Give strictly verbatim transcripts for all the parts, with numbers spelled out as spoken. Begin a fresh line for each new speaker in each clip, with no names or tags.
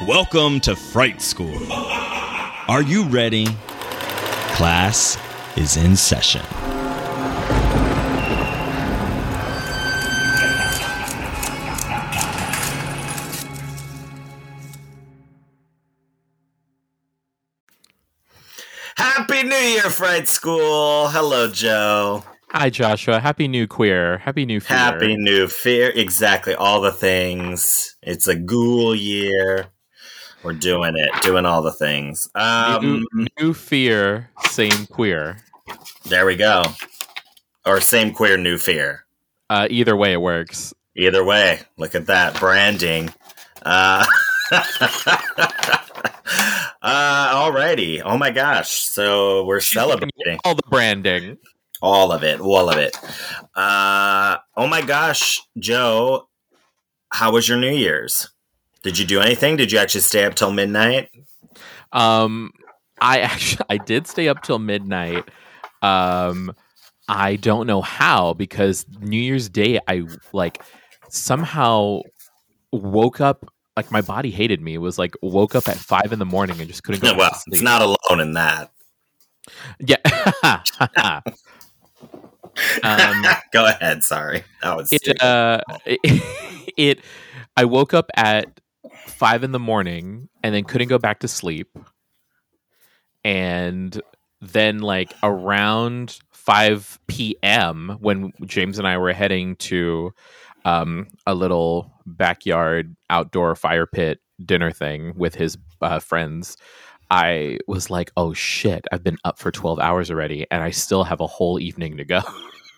Welcome to Fright School. Are you ready? Class is in session.
Happy New Year, Fright School. Hello, Joe.
Hi, Joshua. Happy New Queer. Happy New Fear.
Happy New Fear. Exactly. All the things. It's a ghoul year. We're doing it. Doing all the things. Um,
new, new Fear, same queer.
There we go. Or same queer, new fear.
Uh, either way, it works.
Either way. Look at that. Branding. Uh, uh, alrighty. Oh my gosh. So we're celebrating.
All the branding.
All of it. All of it. Uh, oh my gosh, Joe. How was your New Year's? Did you do anything? Did you actually stay up till midnight?
Um, I actually I did stay up till midnight. Um, I don't know how, because New Year's Day I like somehow woke up like my body hated me. It was like woke up at five in the morning and just couldn't go.
Well,
to sleep.
It's not alone in that.
Yeah. um,
go ahead. Sorry, that was
it, uh, it, it. I woke up at five in the morning and then couldn't go back to sleep, and then like around five p.m. when James and I were heading to um, a little backyard outdoor fire pit dinner thing with his uh, friends, I was like, oh shit, I've been up for twelve hours already and I still have a whole evening to go.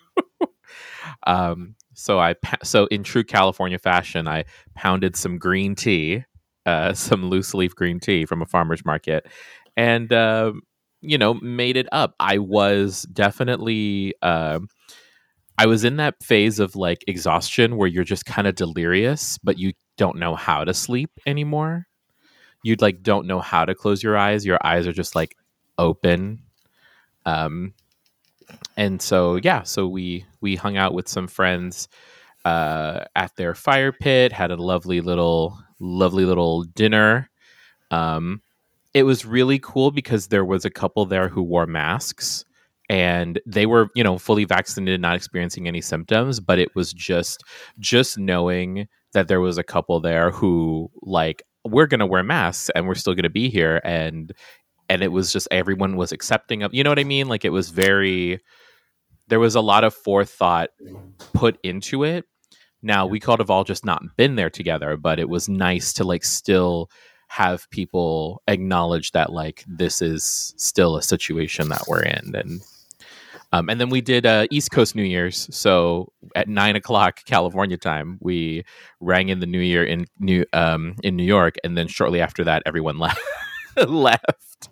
um, so I, so in true California fashion, I pounded some green tea, uh, some loose leaf green tea from a farmer's market, and, uh, you know, made it up. I was definitely, uh, I was in that phase of like exhaustion where you're just kind of delirious, but you don't know how to sleep anymore. You like don't know how to close your eyes. Your eyes are just like open. Um, and so, yeah, so we, we hung out with some friends, uh, at their fire pit, had a lovely little, lovely little dinner. Um, it was really cool because there was a couple there who wore masks and they were, you know, fully vaccinated, not experiencing any symptoms, but it was just, just knowing that there was a couple there who like, we're going to wear masks and we're still going to be here. And, and it was just, everyone was accepting of, you know what I mean? Like it was very, there was a lot of forethought put into it. Now we could have all just not been there together, but it was nice to like still have people acknowledge that like, this is still a situation that we're in. And, um, and then we did uh, East Coast New Year's. So at nine o'clock California time, we rang in the New Year in New um, in New York, and then shortly after that, everyone left. left.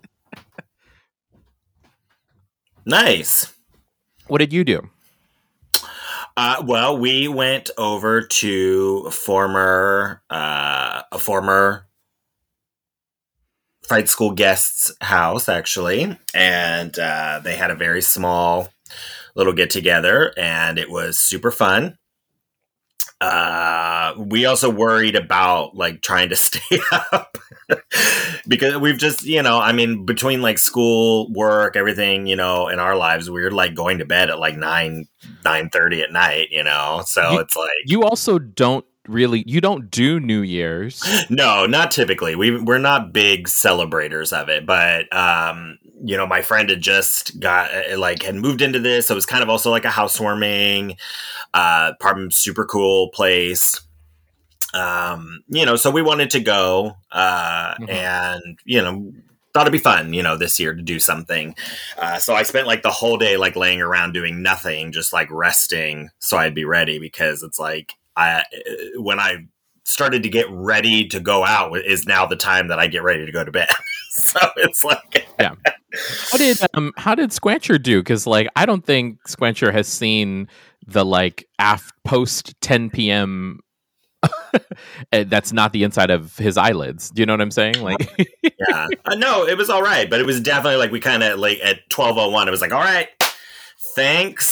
Nice.
What did you do?
Uh, well, we went over to former uh, a former Fright School guest's house, actually, and uh, they had a very small little get together, and it was super fun. Uh, we also worried about like trying to stay up because we've just, you know, I mean, between like school, work, everything, you know, in our lives, we're like going to bed at like nine, nine thirty at night, you know, so
you,
it's like,
you also don't really, you don't do New Year's.
No, not typically. We, we're not big celebrators of it, but, um, you know, my friend had just got like had moved into this. So it was kind of also like a housewarming, uh, apartment, super cool place. Um, you know, so we wanted to go, uh, mm-hmm. and, you know, thought it'd be fun, you know, this year to do something. Uh, so I spent like the whole day, like laying around doing nothing, just like resting. So I'd be ready, because it's like, I, when I started to get ready to go out is now the time that I get ready to go to bed. So it's like,
yeah. How did, um, how did Squancher do? Cause like, I don't think Squancher has seen the like af- post ten p.m. That's not the inside of his eyelids. Do you know what I'm saying? Like,
yeah, uh, no, it was all right, but it was definitely like we kind of like at twelve oh one, it was like, all right, thanks.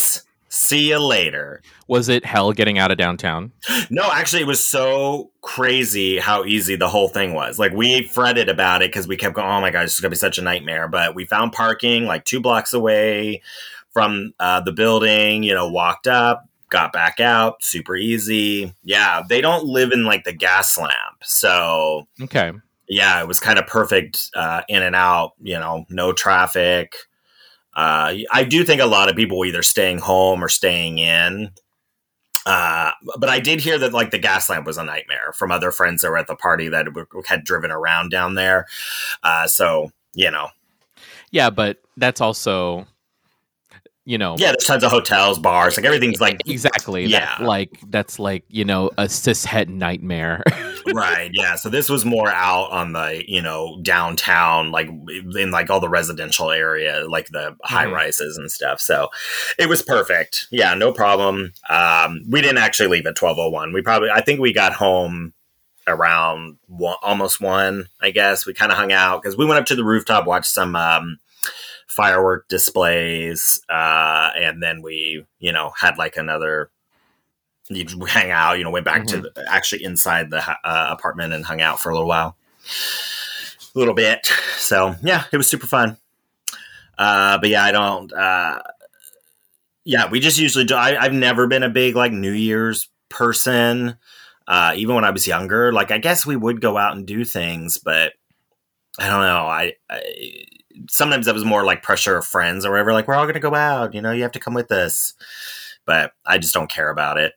See you later.
Was it hell getting out of downtown?
No, actually, it was so crazy how easy the whole thing was. Like, we fretted about it because we kept going, oh my God, this is going to be such a nightmare. But we found parking like two blocks away from uh, the building, you know, walked up, got back out, super easy. Yeah, they don't live in like the gas lamp. So,
okay.
Yeah, it was kind of perfect uh, in and out, you know, no traffic. Uh, I do think a lot of people were either staying home or staying in. Uh, but I did hear that like the gas lamp was a nightmare from other friends that were at the party that had driven around down there. Uh, so, you know.
Yeah, but that's also, you know.
Yeah, there's tons of hotels, bars, like everything's like.
Exactly.
Yeah.
That, like, that's like, you know, a cishet nightmare.
Right. Yeah. So this was more out on the, you know, downtown, like in like all the residential area, like the high mm-hmm. rises and stuff. So it was perfect. Yeah. No problem. Um, we didn't actually leave at twelve oh one. We probably, I think we got home around one, almost one, I guess. We kind of hung out because we went up to the rooftop, watched some, um, firework displays. Uh, and then we, you know, had like another, you hang out, you know, went back mm-hmm. to the, actually inside the uh, apartment and hung out for a little while, a little bit. So yeah, it was super fun. Uh, but yeah, I don't, uh, yeah, we just usually do. I, I've never been a big like New Year's person. Uh, even when I was younger, like, I guess we would go out and do things, but I don't know. I, I sometimes that was more like pressure of friends or whatever. Like, we're all going to go out, you know, you have to come with us. But I just don't care about it.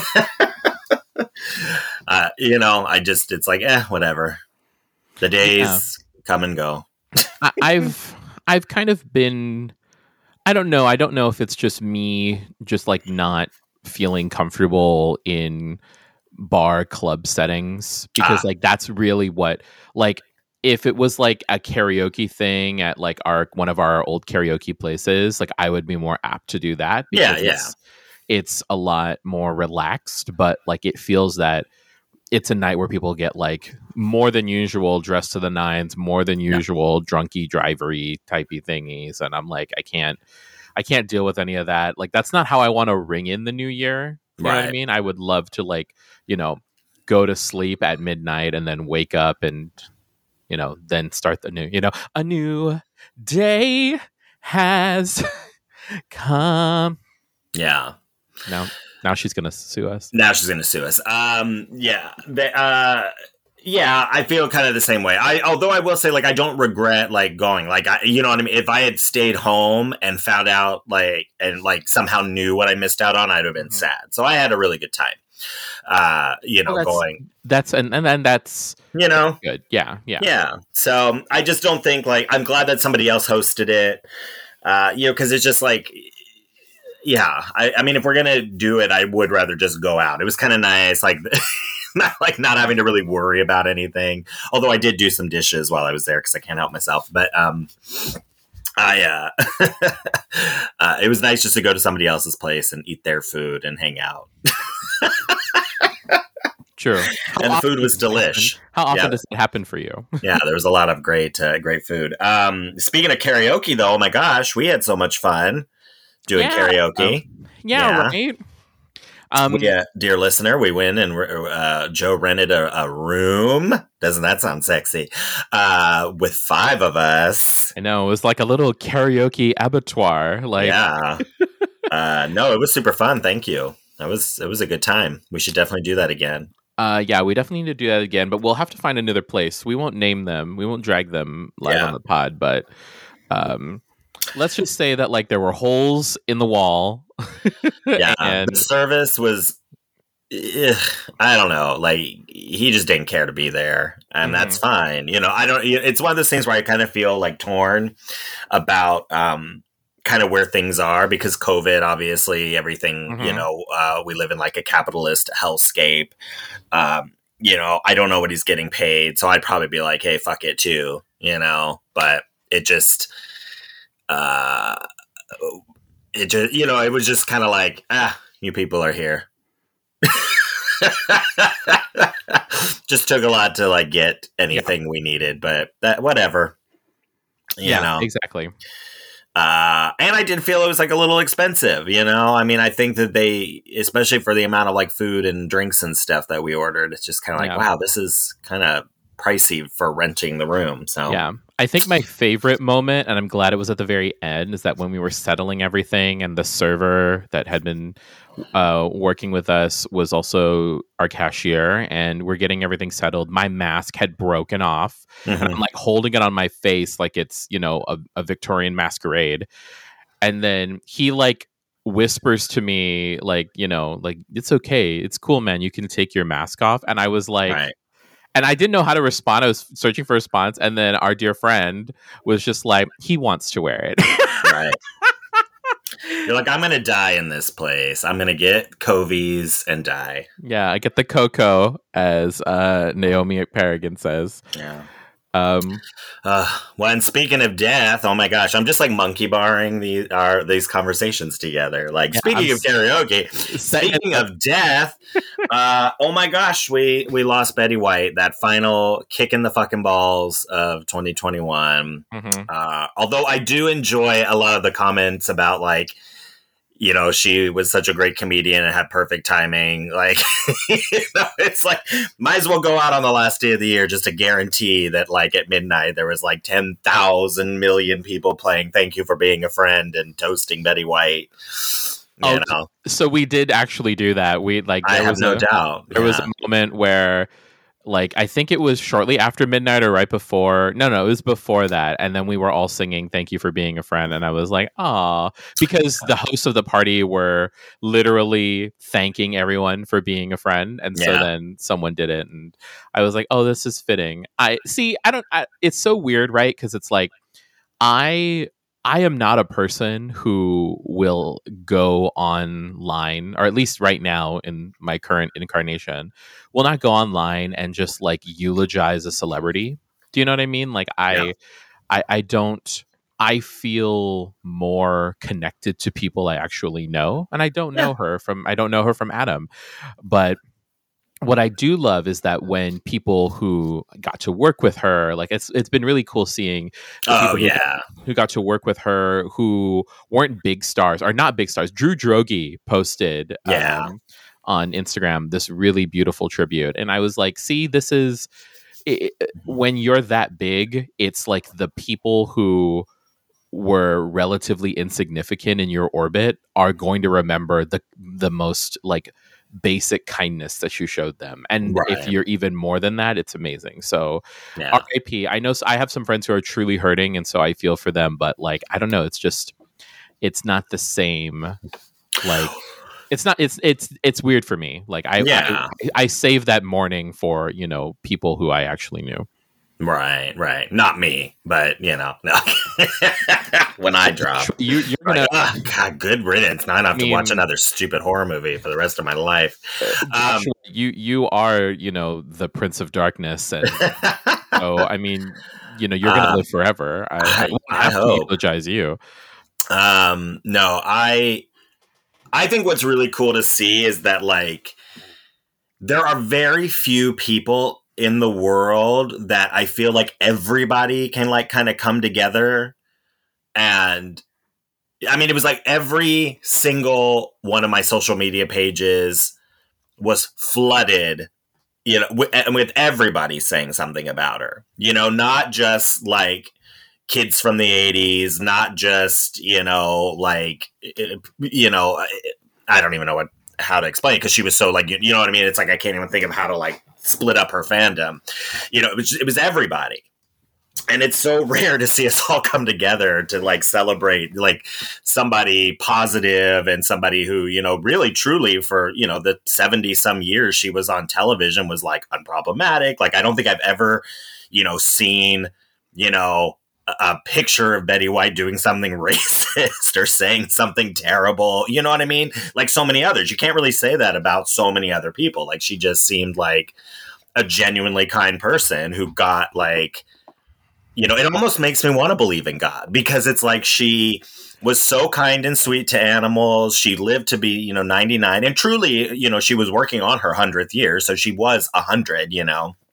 uh, you know, I just, it's like, eh, whatever. The days yeah. come and go.
I, I've, I've kind of been, I don't know. I don't know if it's just me just like not feeling comfortable in bar club settings because ah. like, that's really what, like, if it was like a karaoke thing at like our, one of our old karaoke places, like I would be more apt to do that.
Yeah. Yeah.
It's, it's a lot more relaxed, but like it feels that it's a night where people get like more than usual dressed to the nines, more than usual yeah. drunky drivery typey thingies. And I'm like, I can't, I can't deal with any of that. Like, that's not how I want to ring in the new year. You right. know what I mean? I would love to like, you know, go to sleep at midnight and then wake up and, you know, then start the new, you know, a new day has come.
Yeah.
Now, now she's gonna sue us.
Now she's gonna sue us. Um, yeah, they, uh, yeah. I feel kind of the same way. I, although I will say, like, I don't regret like going. Like, I, you know what I mean. If I had stayed home and found out, like, and like somehow knew what I missed out on, I'd have been mm-hmm. sad. So I had a really good time. Uh, you know,
well, that's,
going.
That's and and then that's
you know
good. Yeah, yeah,
yeah. So I just don't think like I'm glad that somebody else hosted it. Uh, you know, because it's just like. Yeah, I, I mean, if we're gonna do it, I would rather just go out. It was kind of nice, like not like not having to really worry about anything. Although I did do some dishes while I was there because I can't help myself. But um, I uh, uh, it was nice just to go to somebody else's place and eat their food and hang out.
Sure,
and the food was delish.
How often
yeah.
does it happen for you?
Yeah, there was a lot of great, uh, great food. Um, speaking of karaoke, though, oh my gosh, we had so much fun. Doing
yeah.
karaoke.
Um, yeah, yeah, right.
Um, yeah, dear listener, we went and uh, Joe rented a, a room. Doesn't that sound sexy? Uh, with five of us.
I know. It was like a little karaoke abattoir. Like,
yeah. uh, no, it was super fun. Thank you. That was, it was a good time. We should definitely do that again.
Uh, yeah, we definitely need to do that again, but we'll have to find another place. We won't name them. We won't drag them live yeah. on the pod, but, um, let's just say that like there were holes in the wall.
Yeah,
and
the service was, ugh, I don't know, like he just didn't care to be there, and mm-hmm. that's fine. You know, I don't. It's one of those things where I kind of feel like torn about um, kind of where things are because COVID, obviously, everything. Mm-hmm. You know, uh, we live in like a capitalist hellscape. Um, you know, I don't know what he's getting paid, so I'd probably be like, hey, fuck it too. You know, but it just. Uh, it just, you know, it was just kind of like, ah, you people are here. Just took a lot to like get anything yeah. we needed, but that whatever. You
yeah,
know,
exactly.
Uh, and I did feel it was like a little expensive, you know? I mean, I think that they, especially for the amount of like food and drinks and stuff that we ordered, it's just kind of like,
Yeah.
wow, this is kind of pricey for renting the room. So,
Yeah. I think my favorite moment, and I'm glad it was at the very end, is that when we were settling everything and the server that had been uh, working with us was also our cashier, and we're getting everything settled. My mask had broken off, and
Mhm.
I'm like holding it on my face like it's, you know, a, a Victorian masquerade. And then he like whispers to me, like, you know, like, it's okay. It's cool, man. You can take your mask off. And I was like,
Right.
and I didn't know how to respond. I was searching for a response. And then our dear friend was just like, he wants to wear it.
Right. You're like, I'm going to die in this place. I'm going to get Covies and die.
Yeah, I get the cocoa, as uh, Naomi Paragon says.
Yeah.
Um,
Uh, well, and speaking of death, oh my gosh, I'm just like monkey barring the, our, these conversations together. Like,
Yeah,
speaking
I'm
of karaoke, speaking of death, uh, oh my gosh, we, we lost Betty White, that final kick in the fucking balls of twenty twenty-one.
mhm.
Uh, although I do enjoy a lot of the comments about like, you know, she was such a great comedian and had perfect timing. Like, you know, it's like, might as well go out on the last day of the year just to guarantee that, like, at midnight, there was like ten thousand million people playing Thank You for Being a Friend and toasting Betty White. You
Oh,
know,
So we did actually do that. We like
I
there
have
was
no
a,
doubt.
there was
Yeah.
a moment where, like, I think it was shortly after midnight or right before. No, no, it was before that. And then we were all singing "Thank You for Being a Friend," and I was like, "Aw," because the hosts of the party were literally thanking everyone for being a friend, and so
Yeah.
then someone did it, and I was like, "Oh, this is fitting." I see. I don't. I, it's so weird, right? Because it's like I. I am not a person who will go online, or at least right now in my current incarnation, will not go online and just like eulogize a celebrity. Do you know what I mean? Like I,
Yeah.
I, I don't. I feel more connected to people I actually know, and I don't know her from. I don't know her from Adam, but what I do love is that when people who got to work with her, like it's it's been really cool seeing the
Oh,
people who,
yeah.
who got to work with her who weren't big stars, or not big stars. Drew Droege posted
Yeah.
um, on Instagram this really beautiful tribute, and I was like, "See, this is it, when you're that big, it's like the people who." Were relatively insignificant in your orbit are going to remember the the most like basic kindness that you showed them, and if
Right.
you're even more than that, it's amazing. So
Yeah.
R I P. I know s- I have some friends who are truly hurting, and so I feel for them, but like I don't know, it's just it's not the same. Like it's not it's it's it's weird for me. Like I
Yeah.
I, I save that morning for, you know, people who I actually knew.
Right, right. Not me, but you know, no. When I drop,
You you're
like,
gonna
oh, God, good riddance. Now I don't have
I
to watch
mean-
another stupid horror movie for the rest of my life. Um,
Joshua, you you are, you know, the Prince of Darkness, and so I mean, you know, you're gonna
Um,
live forever. I, I,
I-
won't
I
have to
hope.
eulogize you.
um, no, I, I think what's really cool to see is that like there are very few people in the world that I feel like everybody can like kind of come together. And I mean, it was like every single one of my social media pages was flooded, you know, with, with everybody saying something about her, you know, not just like kids from the eighties, not just, you know, like, you know, I don't even know what, how to explain it because she was so like, you, you know what I mean? It's like, I can't even think of how to like split up her fandom. You know, it was, it was everybody. And it's so rare to see us all come together to like celebrate like somebody positive and somebody who, you know, really truly for, you know, the seventy some years she was on television was like unproblematic. Like, I don't think I've ever, you know, seen, you know, a, a picture of Betty White doing something racist or saying something terrible. You know what I mean? Like so many others. You can't really say that about so many other people. Like she just seemed like a genuinely kind person who got like, you know, it almost makes me want to believe in God because it's like she was so kind and sweet to animals. She lived to be, you know, ninety-nine and truly, you know, she was working on her hundredth year. So she was a hundred, you know,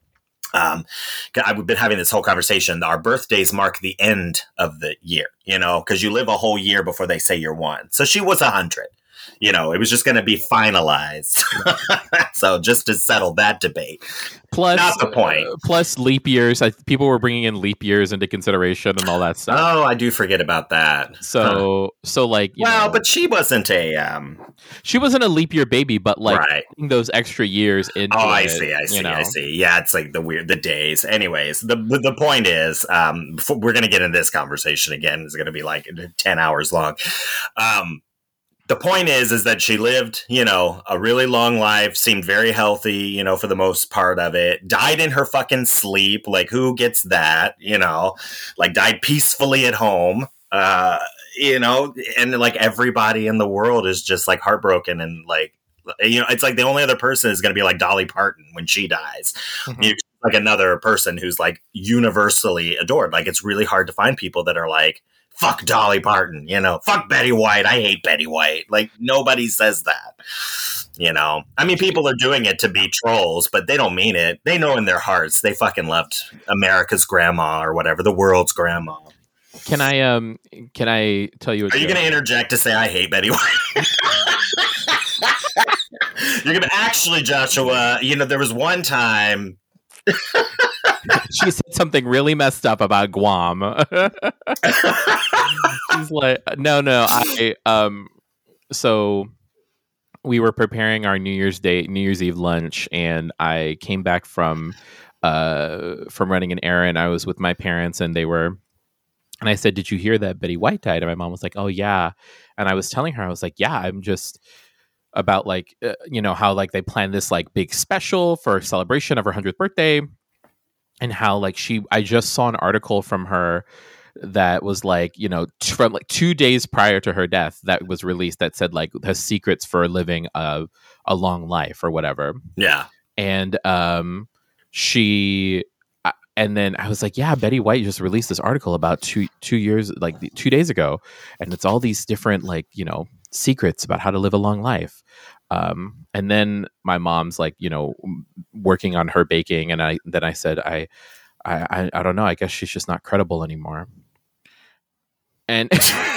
Um, I've been having this whole conversation. Our birthdays mark the end of the year, you know, because you live a whole year before they say you're one. So she was a hundred. You know, it was just going to be finalized. So just to settle that debate.
Plus,
not the point.
Uh, plus leap years. I, people were bringing in leap years into consideration and all that stuff.
Oh, I do forget about that.
So, huh. so like, you
well,
know,
but she wasn't a. Um,
she wasn't a leap year baby, but like
right.
those extra years into.
Oh, I
it,
see. I see.
You know?
I see. Yeah, it's like the weird the days. Anyways, the the point is, um, we're going to get into this conversation again. It's going to be like ten hours long. Um. The point is, is that she lived, you know, a really long life, seemed very healthy, you know, for the most part of it, died in her fucking sleep. Like, who gets that, you know, like died peacefully at home, uh, you know, and like everybody in the world is just like heartbroken and like, you know, it's like the only other person is going to be like Dolly Parton when she dies. Mm-hmm. You, like another person who's like universally adored. Like, it's really hard to find people that are like, fuck Dolly Parton, you know, fuck Betty White. I hate Betty White. Like, nobody says that, you know. I mean, people are doing it to be trolls, but they don't mean it. They know in their hearts they fucking loved America's grandma or whatever, the world's grandma.
Can I, um, can I tell you?
Are you going to interject to say I hate Betty White? You're going to actually, Joshua, you know, there was one time.
She said something really messed up about Guam. She's like, no, no, I, um, so we were preparing our New Year's Day, New Year's Eve lunch, and I came back from, uh, from running an errand. I was with my parents, and they were, and I said, "Did you hear that Betty White died?" And my mom was like, "Oh yeah," and I was telling her, I was like, "Yeah, I'm just." About like, uh, you know, how like they planned this like big special for a celebration of her hundredth birthday, and how like she, I just saw an article from her that was like, you know, t- from like two days prior to her death that was released that said like her secrets for living a, a long life or whatever.
Yeah.
And um, she, uh, and then I was like, yeah, Betty White just released this article about two, two years, like two days ago. And it's all these different like, you know, secrets about how to live a long life. Um, and then my mom's like, you know, working on her baking. And I, then I said, I, I, I don't know. I guess she's just not credible anymore. And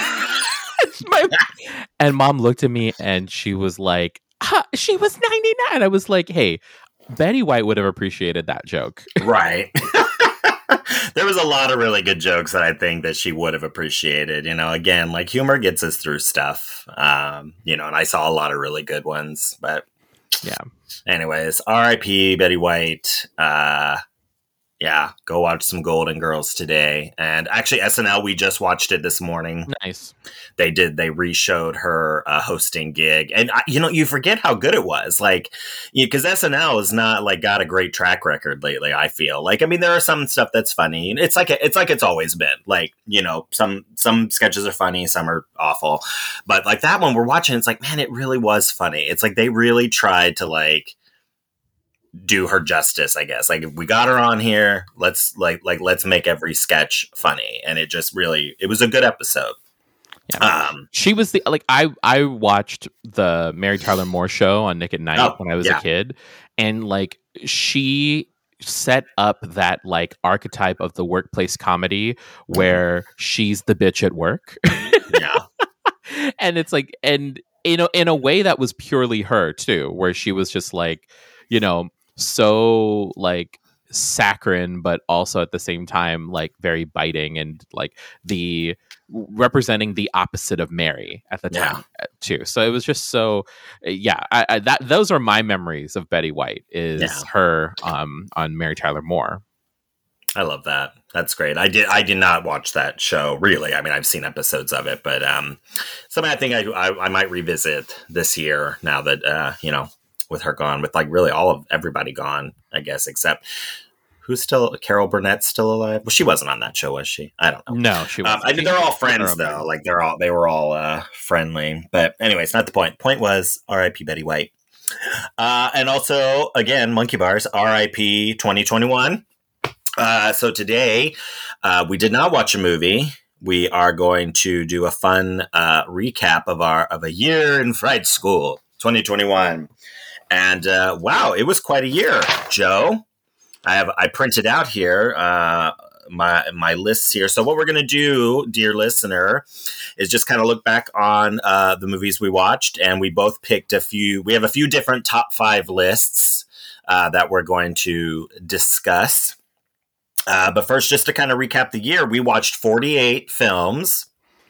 my, and mom looked at me and she was like, huh, she was ninety-nine. I was like, hey, Betty White would have appreciated that joke.
Right. There was a lot of really good jokes that I think that she would have appreciated. You know, again, like humor gets us through stuff. Um, you know, and I saw a lot of really good ones. But
yeah.
Anyways, R I P Betty White. Uh, yeah, go watch some Golden Girls today. And actually, S N L, we just watched it this morning.
Nice.
They did. They re-showed her uh, hosting gig, and I, you know, you forget how good it was. Like, because S N L has not like got a great track record lately. I feel like, I mean, there are some stuff that's funny. It's like it's like it's always been. Like, you know, some some sketches are funny, some are awful, but like that one we're watching, it's like, man, it really was funny. It's like they really tried to like do her justice, I guess. Like, if we got her on here, let's like like let's make every sketch funny, and it just really it was a good episode.
Yeah. Um, she was the like I I watched the Mary Tyler Moore show on Nick at Night oh, when I was yeah. a kid, and like she set up that like archetype of the workplace comedy where she's the bitch at work. Yeah. And it's like, and you know, in a way that was purely her too, where she was just like, you know, so like saccharine, but also at the same time like very biting, and like the representing the opposite of Mary at the time yeah. too. So it was just so yeah. I, I, that those are my memories of Betty White is yeah. her um, on Mary Tyler Moore.
I love that. That's great. I did. I did not watch that show really. I mean, I've seen episodes of it, but um, something I think I, I I might revisit this year now that uh, you know. With her gone, with like really all of everybody gone, I guess, except who's still Carol Burnett's still alive. Well, she wasn't on that show, was she? I don't know.
No, she wasn't.
Um, I mean, they're all friends though. Like they're all they were all uh, friendly. But anyways, not the point. Point was R I P Betty White. Uh, and also, again, Monkey Bars, R I P twenty twenty-one. Uh, so today, uh, we did not watch a movie. We are going to do a fun uh, recap of our of a year in Fright School, twenty twenty-one. And uh, wow, it was quite a year, Joe. I have I printed out here uh, my my lists here. So what we're going to do, dear listener, is just kind of look back on uh, the movies we watched, and we both picked a few. We have a few different top five lists uh, that we're going to discuss. Uh, but first, just to kind of recap the year, we watched forty-eight films,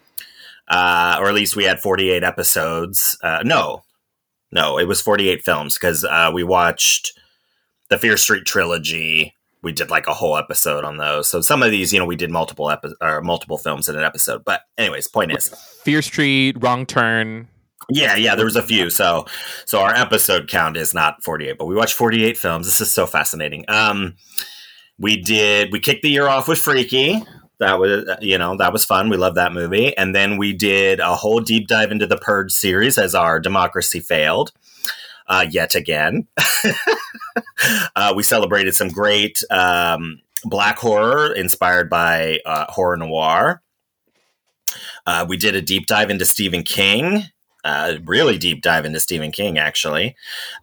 uh, or at least we had forty-eight episodes. Uh, no, no, it was forty-eight films because uh, we watched the Fear Street trilogy. We did like a whole episode on those. So some of these, you know, we did multiple epi- or multiple films in an episode. But anyways, point is,
Fear Street, Wrong Turn.
Yeah, yeah, there was a few. So, so our episode count is not forty-eight, but we watched forty-eight films. This is so fascinating. Um. We did, we kicked the year off with Freaky. That was, you know, that was fun. We love that movie. And then we did a whole deep dive into the Purge series as our democracy failed uh, yet again. uh, we celebrated some great um, black horror inspired by uh, horror noir. Uh, we did a deep dive into Stephen King. Uh, really deep dive into Stephen King, actually.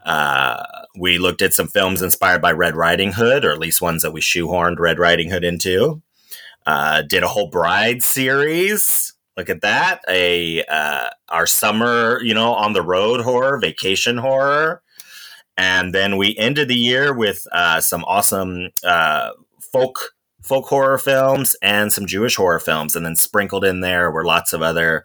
Uh, we looked at some films inspired by Red Riding Hood, or at least ones that we shoehorned Red Riding Hood into. Uh, did a whole Bride series. Look at that. A uh, our summer, you know, on the road horror, vacation horror. And then we ended the year with uh, some awesome uh, folk folk horror films and some Jewish horror films. And then sprinkled in there were lots of other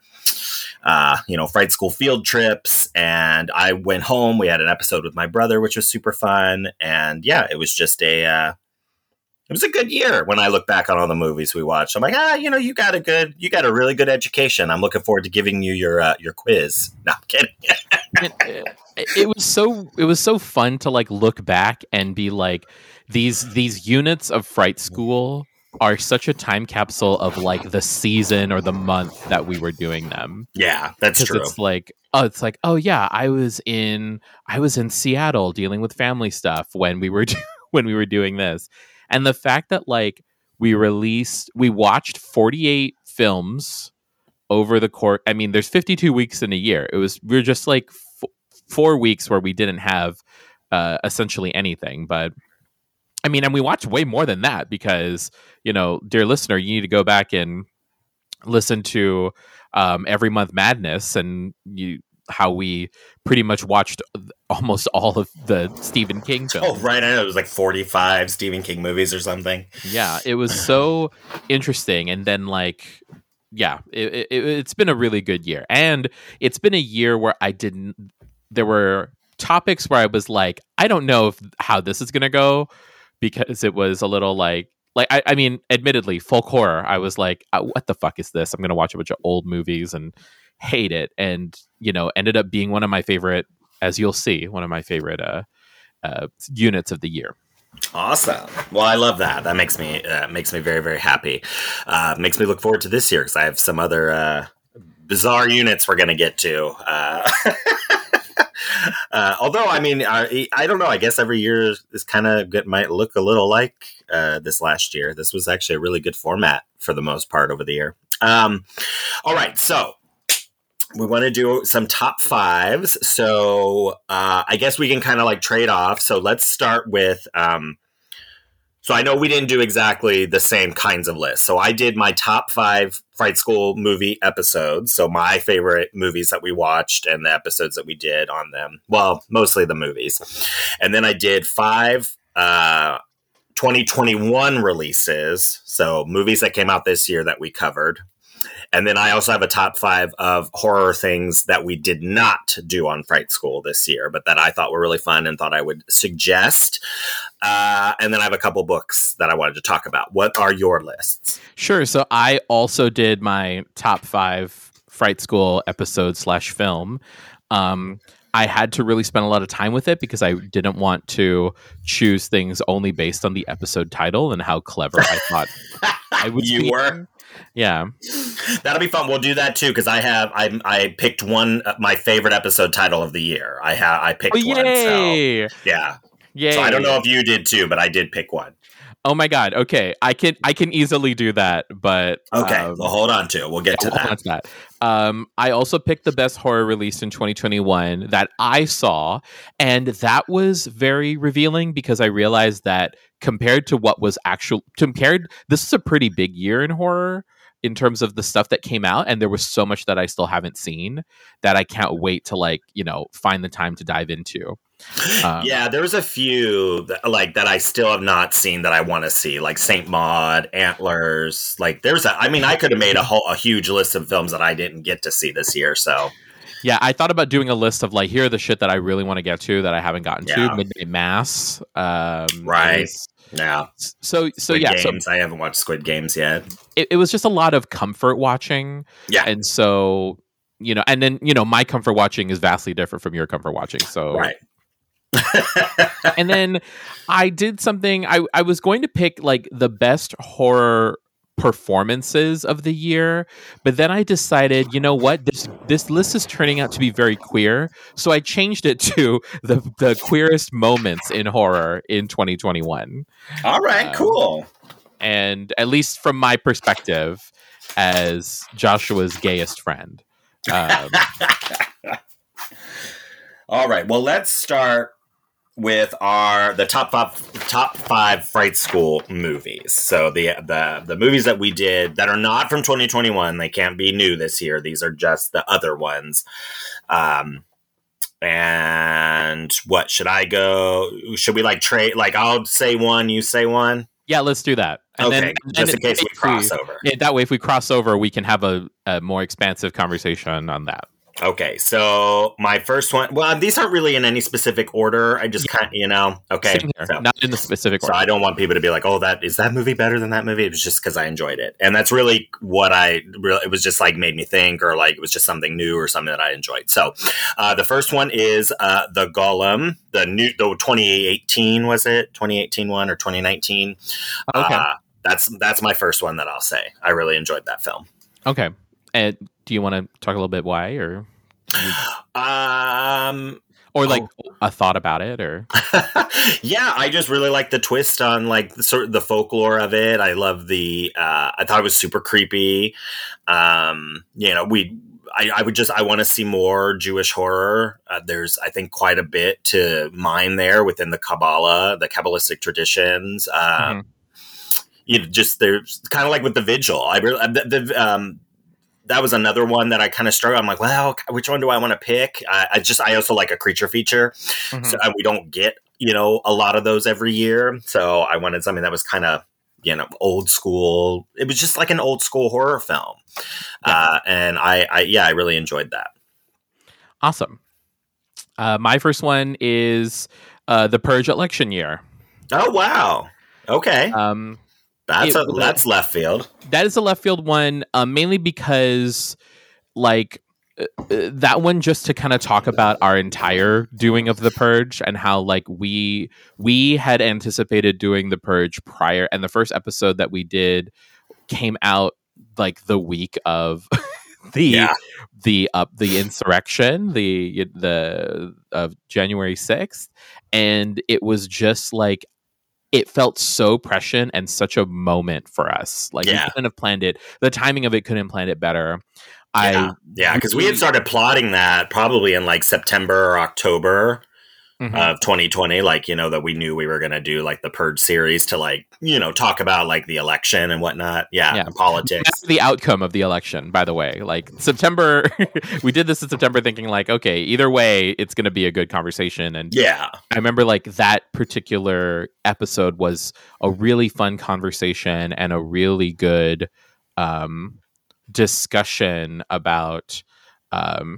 Uh, you know, Fright School field trips, and I went home. We had an episode with my brother, which was super fun, and yeah, it was just a, uh, it was a good year when I look back on all the movies we watched. I'm like, ah, you know, you got a good, you got a really good education. I'm looking forward to giving you your uh, your quiz. No, I'm kidding.
it, it was so it was so fun to like look back and be like, these these units of Fright School are such a time capsule of like the season or the month that we were doing them.
Yeah, that's true.
It's like, oh, it's like, oh yeah, I was in I was in Seattle dealing with family stuff when we were when we were doing this. And the fact that like we released we watched forty-eight films over the course. I mean, there's fifty-two weeks in a year. It was we were just like f- four weeks where we didn't have uh, essentially anything, but I mean, and we watched way more than that because, you know, dear listener, you need to go back and listen to um, Every Month Madness and you how we pretty much watched almost all of the Stephen King films.
Oh, right. I know it was like forty-five Stephen King movies or something.
Yeah, it was so interesting. And then like, yeah, it, it, it's been a really good year. And it's been a year where I didn't, there were topics where I was like, I don't know if how this is going to go. Because it was a little like, like I, I mean, admittedly, folk horror. I was like, uh, what the fuck is this? I'm going to watch a bunch of old movies and hate it. And, you know, ended up being one of my favorite, as you'll see, one of my favorite uh, uh, units of the year.
Awesome. Well, I love that. That makes me uh, makes me very, very happy. Uh, makes me look forward to this year because I have some other uh, bizarre units we're going to get to. Uh, Uh, although, I mean, I, I don't know. I guess every year is kind of might look a little like uh, this last year. This was actually a really good format for the most part over the year. Um, all right. So we want to do some top fives. So uh, I guess we can kind of like trade off. So let's start with. Um, so I know we didn't do exactly the same kinds of lists. So I did my top five Fright School movie episodes. So my favorite movies that we watched and the episodes that we did on them. Well, mostly the movies. And then I did five uh, twenty twenty-one releases. So movies that came out this year that we covered. And then I also have a top five of horror things that we did not do on Fright School this year, but that I thought were really fun and thought I would suggest. Uh, and then I have a couple books that I wanted to talk about. What are your lists?
Sure. So I also did my top five Fright School episode slash film. Um, I had to really spend a lot of time with it because I didn't want to choose things only based on the episode title and how clever I thought I would
You
be.
were?
Yeah.
That'll be fun. We'll do that too because I have I I picked one uh, my favorite episode title of the year. I have I picked
Oh,
one.
yay!
So yeah.
Yay.
So I don't know if you did too, but I did pick one.
Oh my god. Okay, I can I can easily do that, but
Okay,
um,
well, hold on to it. We'll get
yeah,
to
we'll hold on
that.
to that. Um, I also picked the best horror released in twenty twenty-one that I saw, and that was very revealing because I realized that compared to what was actual compared, this is a pretty big year in horror in terms of the stuff that came out, and there was so much that I still haven't seen that I can't wait to like you know find the time to dive into. Um,
Yeah, there's a few that, like that I still have not seen that I want to see, like Saint Maud, Antlers. Like there's a, I mean, I could have made a whole a huge list of films that I didn't get to see this year. So
Yeah, I thought about doing a list of like here are the shit that I really want to get to that I haven't gotten
Yeah.
to. Midnight Mass, um,
Right.
is-
yeah,
So so
Squid
yeah, so
Games. I haven't watched Squid Games yet.
it, it was just a lot of comfort watching,
Yeah,
and so you know, and then you know, my comfort watching is vastly different from your comfort watching. So
right.
and then I did something. I I was going to pick like the best horror performances of the year, but then I decided, you know what, this this list is turning out to be very queer, so I changed it to the the queerest moments in horror in twenty twenty-one.
All right,
Um,
cool.
And at least from my perspective, as Joshua's gayest friend. Um,
All right, well, let's start with our the top five top five Fright School movies. So the the the movies that we did that are not from twenty twenty-one, they can't be new this year. These are just the other ones. Um, and what should I go? Should we like trade? Like I'll say one, you say one.
yeah, let's do that. And
Okay,
then,
just
and
in case we
if
cross over.
yeah, that way, if we cross over, we can have a, a more expansive conversation on that.
Okay, so my first one. Well, these aren't really in any specific order. I just kind of, you know. Okay,
Same here,
so,
not in the specific
so
order.
I don't want people to be like, "Oh, that is that movie better than that movie?" It was just because I enjoyed it, and that's really what I. Really, it was just like made me think, or like it was just something new or something that I enjoyed. So, uh, the first one is uh, the Golem, the new, the twenty eighteen was it twenty eighteen one or twenty nineteen?
Okay.
Uh, that's that's my first one that I'll say. I really enjoyed that film.
Okay. And do you want to talk a little bit why, or
Um.
or like a thought about it, or
Yeah, I just really like the twist on like the sort of the folklore of it. I love the. Uh, I thought it was super creepy. Um, you know, we. I, I would just. I want to see more Jewish horror. Uh, there's, I think, quite a bit to mine there within the Kabbalah, the Kabbalistic traditions. Um,
Mhm.
You know, just there's kind of like with the Vigil. I really the, the um. That was another one that I kind of struggled. I'm like, well, which one do I want to pick? I, I just, I also like a creature feature.
Mhm.
So uh, we don't get, you know, a lot of those every year. So I wanted something that was kind of, you know, old school. It was just like an old school horror film.
Yeah.
Uh, and I, I, yeah, I really enjoyed that.
Awesome. Uh, my first one is uh, the Purge election year.
Oh, wow. Okay.
Um,
that's
it-
a, that's left field.
that is a left field one, uh, mainly because, like, uh, uh, that one just to kind of talk about our entire doing of the Purge and how, like, we we had anticipated doing the Purge prior, and the first episode that we did came out like the week of the
Yeah.
the uh, the insurrection, the the of January sixth, and it was just like. It felt so prescient and such a moment for us. Like
Yeah.
we couldn't have planned it. The timing of it couldn't have planned it better.
Yeah.
I
Yeah. Because we had started plotting that probably in like September or October.
Mhm.
Of twenty twenty, like, you know, that we knew we were going to do like the Purge series to like, you know, talk about like the election and whatnot. Yeah.
Yeah.
And politics.
That's the outcome of the election, by the way. Like September, we did this in September thinking like, okay, either way, it's going to be a good conversation. And
Yeah.
I remember like that particular episode was a really fun conversation and a really good um, discussion about um,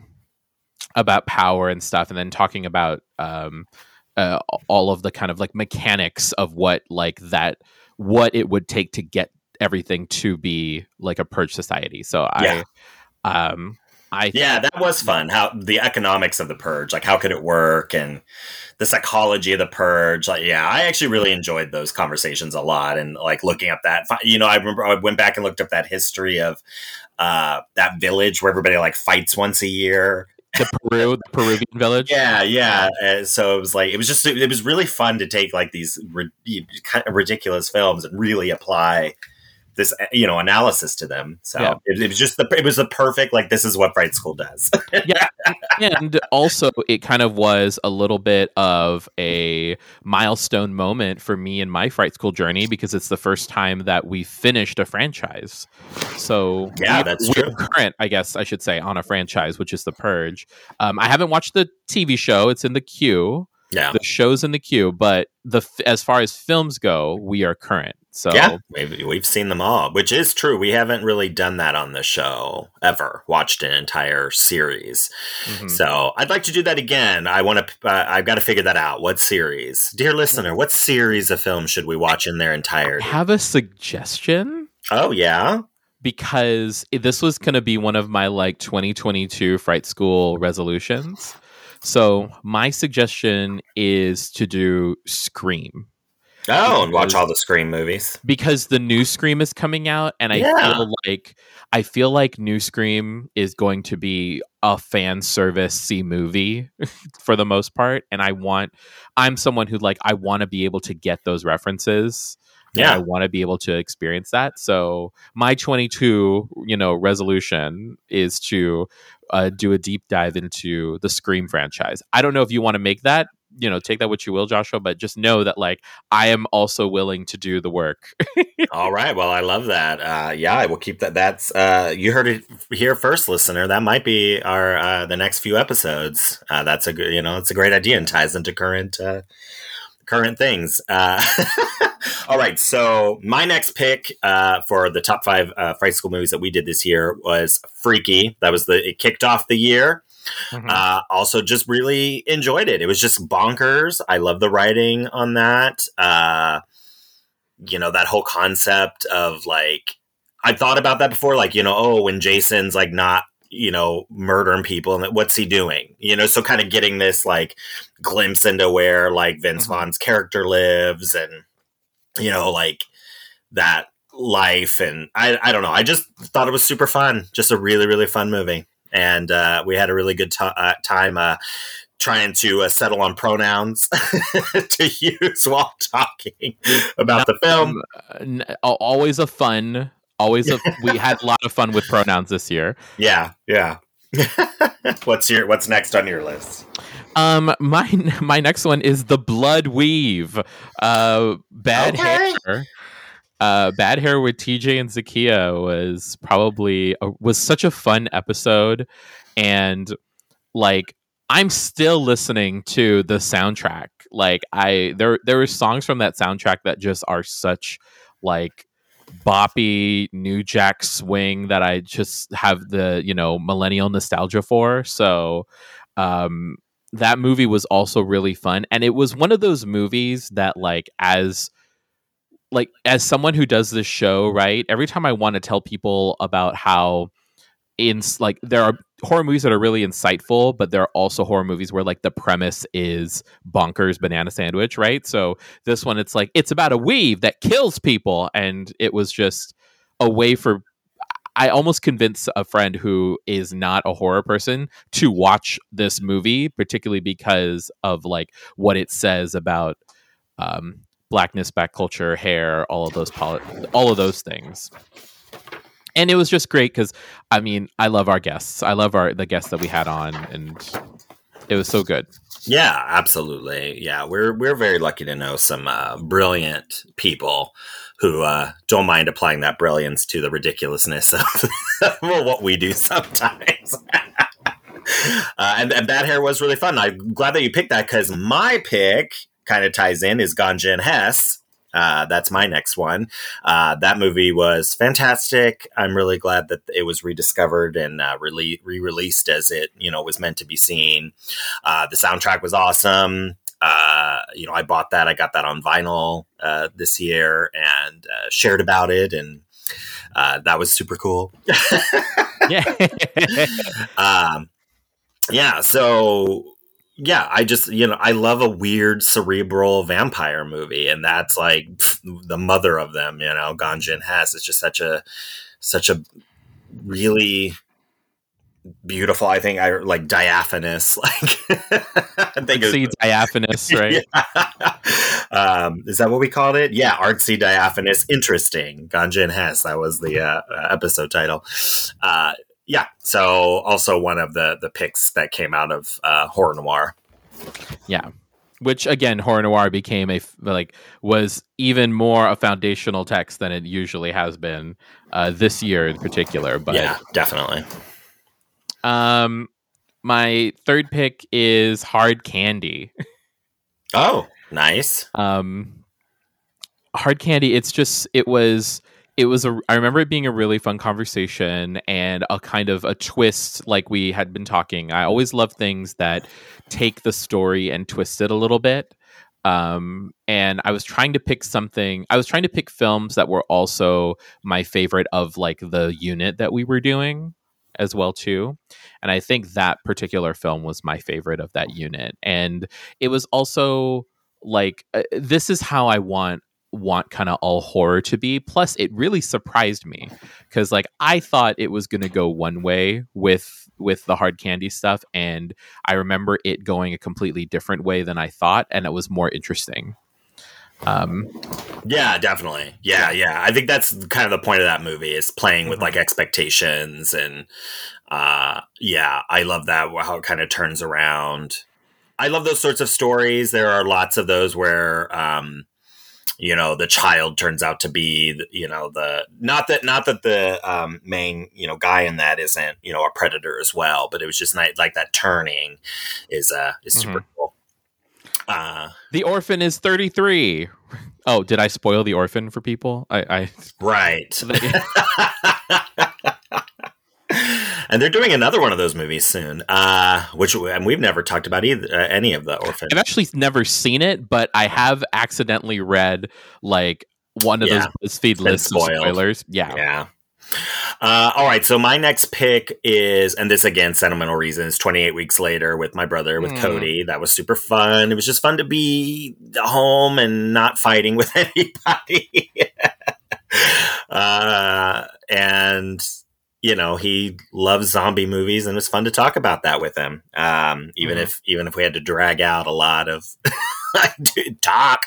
about power and stuff, and then talking about um, uh, all of the kind of like mechanics of what like that what it would take to get everything to be like a purge society. So
Yeah.
I um I
Yeah. That was fun. How the economics of the Purge, like how could it work and the psychology of the Purge. Like, yeah, I actually really enjoyed those conversations a lot. And like looking up that, you know, I remember I went back and looked up that history of uh, that village where everybody like fights once a year.
the Peru, the Peruvian village.
Yeah, yeah. Uh, so it was like it was just it was really fun to take like these ri- kind of ridiculous films and really apply this, you know, analysis to them. So
Yeah.
it, it was just the it was the perfect, like, this is what Fright School does.
Yeah, and also it kind of was a little bit of a milestone moment for me in my Fright School journey because it's the first time that we finished a franchise. So
Yeah,
we-
that's
we're
true.
current, I guess I should say, on a franchise, which is The Purge. Um, I haven't watched the T V show; it's in the queue.
Yeah.
The show's in the queue, but the f- as far as films go, we are current. So
Yeah, we've, we've seen them all, which is true. We haven't really done that on the show ever, watched an entire series.
Mhm.
So I'd like to do that again. I want to, uh, I've got to figure that out. What series? Dear listener, what series of films should we watch in their
I
entirety?
have a suggestion.
Oh, yeah?
Because this was going to be one of my like twenty twenty-two Fright School resolutions. So my suggestion is to do Scream.
Oh, and watch
Because-
all the Scream movies.
because the new Scream is coming out, and I
Yeah.
feel like I feel like new Scream is going to be a fan service movie for the most part, and I want I'm someone who like I want to be able to get those references. And
Yeah.
I want to be able to experience that. So my twenty-two, you know, resolution is to uh, do a deep dive into the Scream franchise. I don't know if you want to make that, you know, take that what you will, Joshua, but just know that like I am also willing to do the work.
All right. Well, I love that. Uh, yeah, I will keep that. That's uh, you heard it here first, listener. That might be our uh, the next few episodes. Uh, that's a good, you know, it's a great idea and ties into current uh, current things. Uh, all right. So my next pick uh, for the top five uh, Fright School movies that we did this year was Freaky. That was the it kicked off the year.
Mhm.
Uh, also, just really enjoyed it. It was just bonkers. I love the writing on that. Uh, you know, that whole concept of like, I thought about that before, like, you know, oh, when Jason's like not, you know, murdering people and what's he doing? You know, so kind of getting this like glimpse into where like Vince
Mhm.
Vaughn's character lives and, you know, like that life. And I, I don't know. I just thought it was super fun. Just a really, really fun movie. And uh, we had a really good t- uh, time uh, trying to uh, settle on pronouns to use while talking about the film.
Um, uh, n- al- always a fun, always a, we had a lot of fun with pronouns this year.
Yeah, yeah. what's your What's next on your list?
Um, my my next one is The Blood Weave. Uh, bad
Okay.
hair. Uh, Bad Hair with T J and Zakiya was probably a, was such a fun episode, and like I'm still listening to the soundtrack. Like I there there were songs from that soundtrack that just are such like boppy new jack swing that I just have the, you know, millennial nostalgia for. So um that movie was also really fun, and it was one of those movies that like as like as someone who does this show, right, every time I want to tell people about how in like there are horror movies that are really insightful, but there are also horror movies where like the premise is bonkers banana sandwich, right? So this one, it's like it's about a weave that kills people, and it was just a way for I almost convinced a friend who is not a horror person to watch this movie, particularly because of like what it says about um, blackness, black culture, hair, all of those poli- all of those things. And it was just great because, I mean, I love our guests. I love our the guests that we had on, and it was so good.
Yeah, absolutely. Yeah, we're we're very lucky to know some uh, brilliant people who uh, don't mind applying that brilliance to the ridiculousness of well, what we do sometimes. uh, and, and Bad Hair was really fun. I'm glad that you picked that because my pick kind of ties in is Ganja and Hess. Uh, that's my next one. Uh, that movie was fantastic. I'm really glad that it was rediscovered and uh, re- re-released as it, you know, was meant to be seen. Uh, the soundtrack was awesome. Uh, you know, I bought that. I got that on vinyl uh, this year and uh, shared about it, and uh, that was super cool.
Yeah.
um, yeah. So. Yeah, I just, you know, I love a weird cerebral vampire movie, and that's like pff, the mother of them, you know, Ganja and Hess. It's just such a, such a really beautiful. I think I like diaphanous. Like I think
See, diaphanous, right?
Yeah. Um, is that what we called it? Yeah, artsy, diaphanous, interesting. Ganja and Hess. That was the uh, episode title. Uh, yeah. So also one of the the picks that came out of uh, horror noir.
Yeah. Which again, horror noir became a like was even more a foundational text than it usually has been uh, this year in particular. But
yeah, definitely.
Um, my third pick is Hard Candy.
Oh, nice.
Um, Hard Candy. It's just it was it was a. I remember it being a really fun conversation and a kind of a twist, like we had been talking. I always love things that take the story and twist it a little bit. Um, and I was trying to pick something. I was trying to pick films that were also my favorite of like the unit that we were doing as well too. And I think that particular film was my favorite of that unit. And it was also like uh, this is how I want want kind of all horror to be. Plus it really surprised me because like I thought it was going to go one way with with the Hard Candy stuff, and I remember it going a completely different way than I thought, and it was more interesting. Um,
yeah, definitely. Yeah, yeah. I think that's kind of the point of that movie is playing mm-hmm. with like expectations, and uh, yeah, I love that how it kind of turns around. I love those sorts of stories. There are lots of those where, um, you know, the child turns out to be, you know, the not that not that the um, main, you know, guy in that isn't, you know, a predator as well, but it was just not, like that turning is uh is super mm-hmm. cool. Uh,
the Orphan is thirty-three. Oh, did I spoil The Orphan for people? I, I...
right. And they're doing another one of those movies soon, uh, which and we've never talked about either, uh, any of the Orphan.
I've actually never seen it, but I have accidentally read like one of yeah. those BuzzFeed lists of spoilers. Yeah.
Yeah. Uh, all right. So my next pick is, and this again, sentimental reasons, twenty-eight Weeks Later with my brother, with mm. Cody. That was super fun. It was just fun to be home and not fighting with anybody. uh, and, you know, he loves zombie movies, and it was fun to talk about that with him. Um, even mm. if, even if we had to drag out a lot of talk.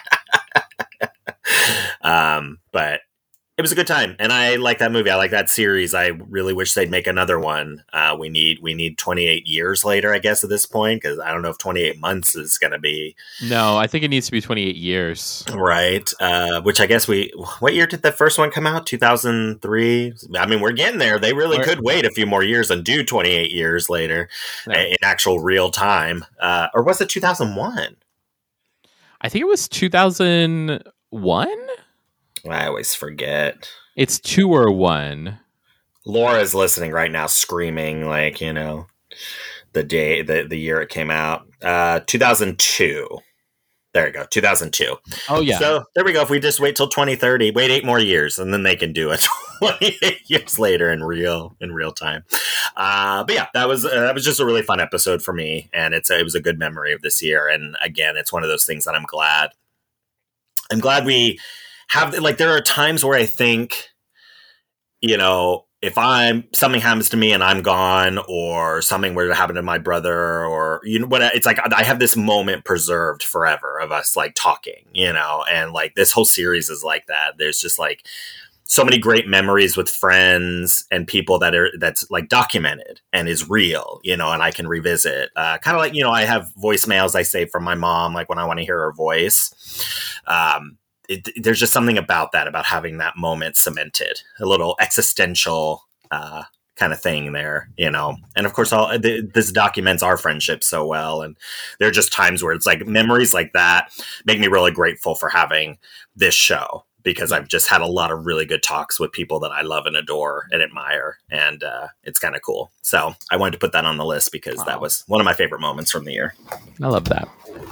um, but it was a good time, and I like that movie. I like that series. I really wish they'd make another one. Uh, we need we need twenty-eight years later, I guess, at this point, because I don't know if twenty-eight months is going to be.
No, I think it needs to be twenty-eight years.
Right. Uh, which I guess we. What year did the first one come out? two thousand three. I mean, we're getting there. They really or, could wait a few more years and do twenty-eight years later no. in actual real time. Uh, or was it two thousand one?
I think it was two thousand one.
I always forget.
It's two or one.
Laura's listening right now, screaming like, you know, the day, the, the year it came out. Uh, two thousand two. There you go, two thousand two.
Oh, yeah.
So there we go. If we just wait till twenty thirty, wait eight more years, and then they can do it twenty-eight years later in real in real time. Uh, but yeah, that was uh, that was just a really fun episode for me, and it's a, it was a good memory of this year. And again, it's one of those things that I'm glad. I'm glad we. Have like there are times where I think, you know, if I'm something happens to me and I'm gone, or something were to happen to my brother, or you know what, it's like I have this moment preserved forever of us like talking, you know, and like this whole series is like that. There's just like so many great memories with friends and people that are that's like documented and is real, you know, and I can revisit. Uh, kind of like, you know, I have voicemails I save from my mom, like when I want to hear her voice. Um, It, there's just something about that, about having that moment cemented, a little existential uh, kind of thing there, you know. And of course, all th- this documents our friendship so well. And there are just times where it's like memories like that make me really grateful for having this show, because I've just had a lot of really good talks with people that I love and adore and admire. And uh, it's kind of cool. So I wanted to put that on the list because wow. that was one of my favorite moments from the year.
I love that.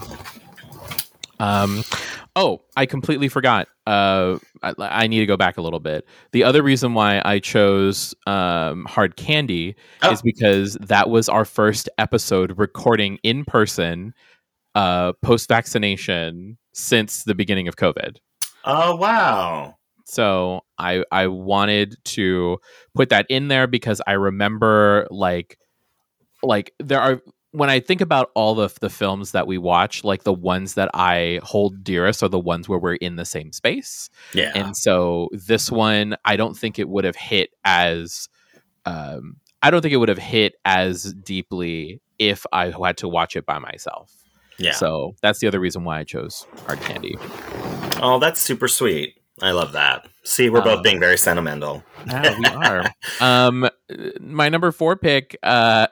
Um, oh, I completely forgot. Uh, I, I need to go back a little bit. The other reason why I chose um, Hard Candy oh. is because that was our first episode recording in person uh, post-vaccination since the beginning of COVID.
Oh, wow.
so I I wanted to put that in there because I remember like like there are when I think about all of the films that we watch, like the ones that I hold dearest are the ones where we're in the same space.
Yeah.
And so this one, I don't think it would have hit as um, I don't think it would have hit as deeply if I had to watch it by myself.
Yeah.
So that's the other reason why I chose Hard Candy.
Oh, that's super sweet. I love that. See, we're both
Um,
being very sentimental.
Yeah, we are. um, my number four pick uh,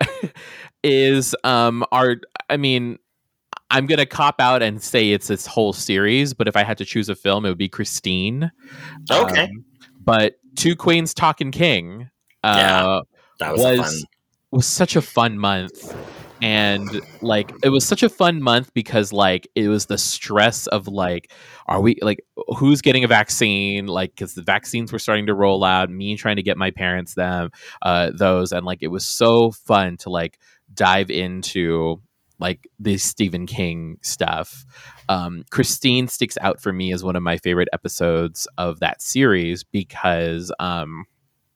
is um, our. I mean, I'm gonna cop out and say it's this whole series, but if I had to choose a film, it would be Christine.
Okay.
Um, but Two Queens Talking King. Uh,
Yeah, that was,
was
a fun.
was such a fun month. And like it was such a fun month because like it was the stress of like, are we like who's getting a vaccine? Like because the vaccines were starting to roll out, me trying to get my parents them uh, those, and like it was so fun to like dive into like this Stephen King stuff. Um, Christine sticks out for me as one of my favorite episodes of that series because. Um,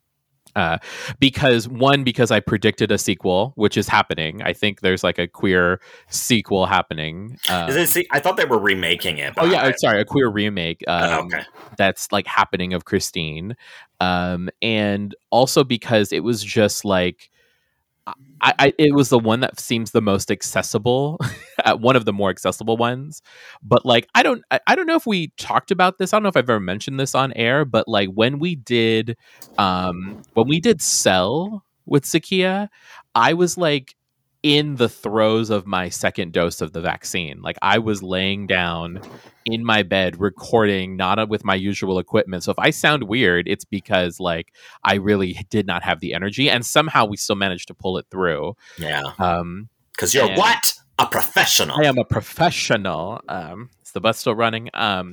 Uh, because one, because I predicted a sequel, which is happening. I think there's like a queer sequel happening. Um,
Is it, see, I thought they were remaking it.
oh yeah,
I,
sorry, a queer remake. Um,
oh, okay.
That's like happening of Christine, um, and also because it was just like. I, I, it was the one that seems the most accessible, one of the more accessible ones. But like, I don't, I, I don't know if we talked about this. I don't know if I've ever mentioned this on air. But like, when we did, um, when we did Cell with Zakiya, I was like in the throes of my second dose of the vaccine. Like, I was laying down in my bed recording, not with my usual equipment. So if I sound weird, it's because like I really did not have the energy, and somehow we still managed to pull it through.
Yeah.
Um,
Because you're what? A professional.
I am a professional. Um, is the bus still running? Um,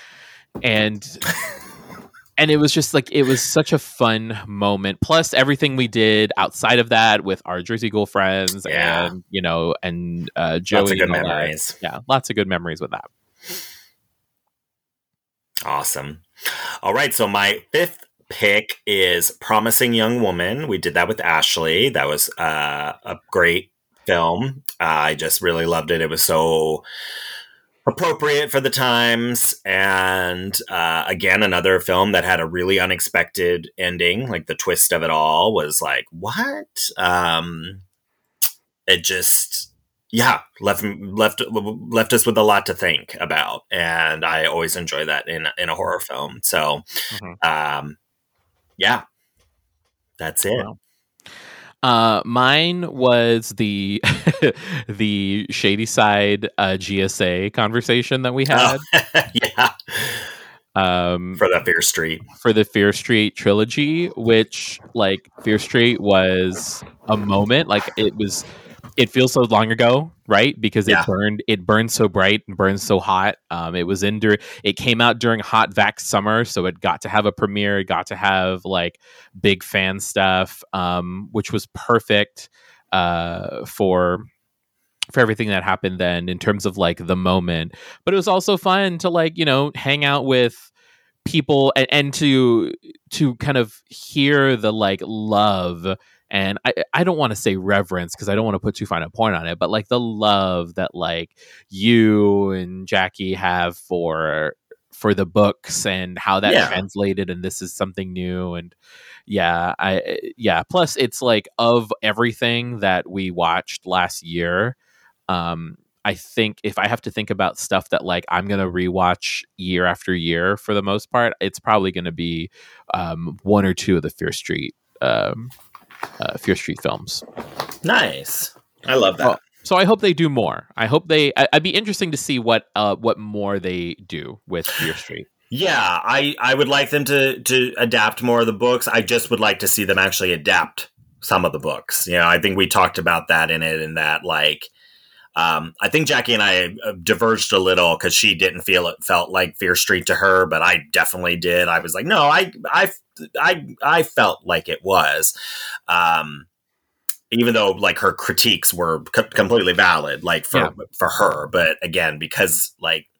and and it was just like it was such a fun moment. Plus everything we did outside of that with our Jersey Ghoul friends,
Yeah.
and you know, and uh, Joey.
Lots of good
and all that.
memories.
Yeah, lots of good memories with that.
Awesome. All right. So my fifth pick is Promising Young Woman. We did that with Ashley. That was uh, a great film. Uh, I just really loved it. It was so appropriate for the times. And uh, again, another film that had a really unexpected ending. Like the twist of it all was like, what? Um, it just... Yeah, left left left us with a lot to think about, and I always enjoy that in in a horror film. So, mm-hmm. um, yeah, that's it.
Wow. Uh, mine was the the Shady Side uh, G S A conversation that we had.
Oh, yeah,
um,
for the Fear Street
for the Fear Street trilogy, which like Fear Street was a moment, like it was. It feels so long ago, right? Because
yeah.
it burned, it burned so bright and burned so hot. Um, it was in, dur- it came out during hot vax summer, so it got to have a premiere. It got to have like big fan stuff, um, which was perfect uh, for for everything that happened then in terms of like the moment. But it was also fun to like you know hang out with people and, and to to kind of hear the like love. And I, I don't want to say reverence because I don't want to put too fine a point on it, but like the love that like you and Jackie have for for the books and how that
yeah.
translated, and this is something new, and yeah, I yeah. Plus, it's like of everything that we watched last year. Um, I think if I have to think about stuff that like I'm gonna rewatch year after year for the most part, it's probably gonna be um, one or two of the Fear Street. Um, Uh, Fear Street films.
Nice. I love that.
Well, so I hope they do more. I hope they. I, I'd be interesting to see what uh, what more they do with Fear Street.
Yeah, I, I would like them to to adapt more of the books. I just would like to see them actually adapt some of the books. You know, I think we talked about that in it, and that like. Um, I think Jackie and I diverged a little because she didn't feel it felt like Fear Street to her, but I definitely did. I was like, no, I, I, I, I felt like it was, um, even though like her critiques were co- completely valid, like for, yeah. for her. But again, because like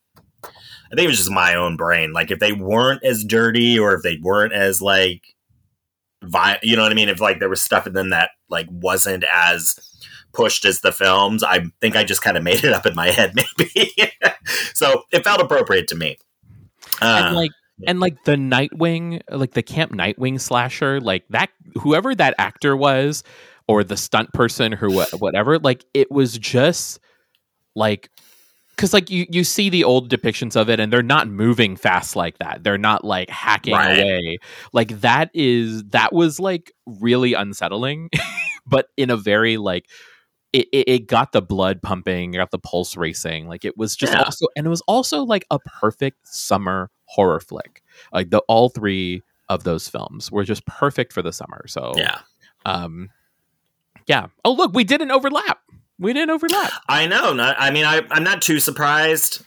I think it was just my own brain. Like if they weren't as dirty or if they weren't as like, vi- you know what I mean? If like there was stuff in them that like wasn't as pushed as the films, I think I just kind of made it up in my head maybe. So it felt appropriate to me. Uh,
and like and like the Nightwing, like the Camp Nightwing slasher, like that, whoever that actor was, or the stunt person, or whatever, like it was just like, because like you you see the old depictions of it, and they're not moving fast like that. They're not like hacking
Right.
away. Like that is that was like really unsettling, but in a very like. It, it, it got the blood pumping, got the pulse racing. Like it was just
Yeah.
also, and it was also like a perfect summer horror flick. Like the all three of those films were just perfect for the summer. So
yeah.
um, yeah. Oh look, we didn't overlap. We didn't overlap.
I know. Not, I mean, I, I'm not too surprised.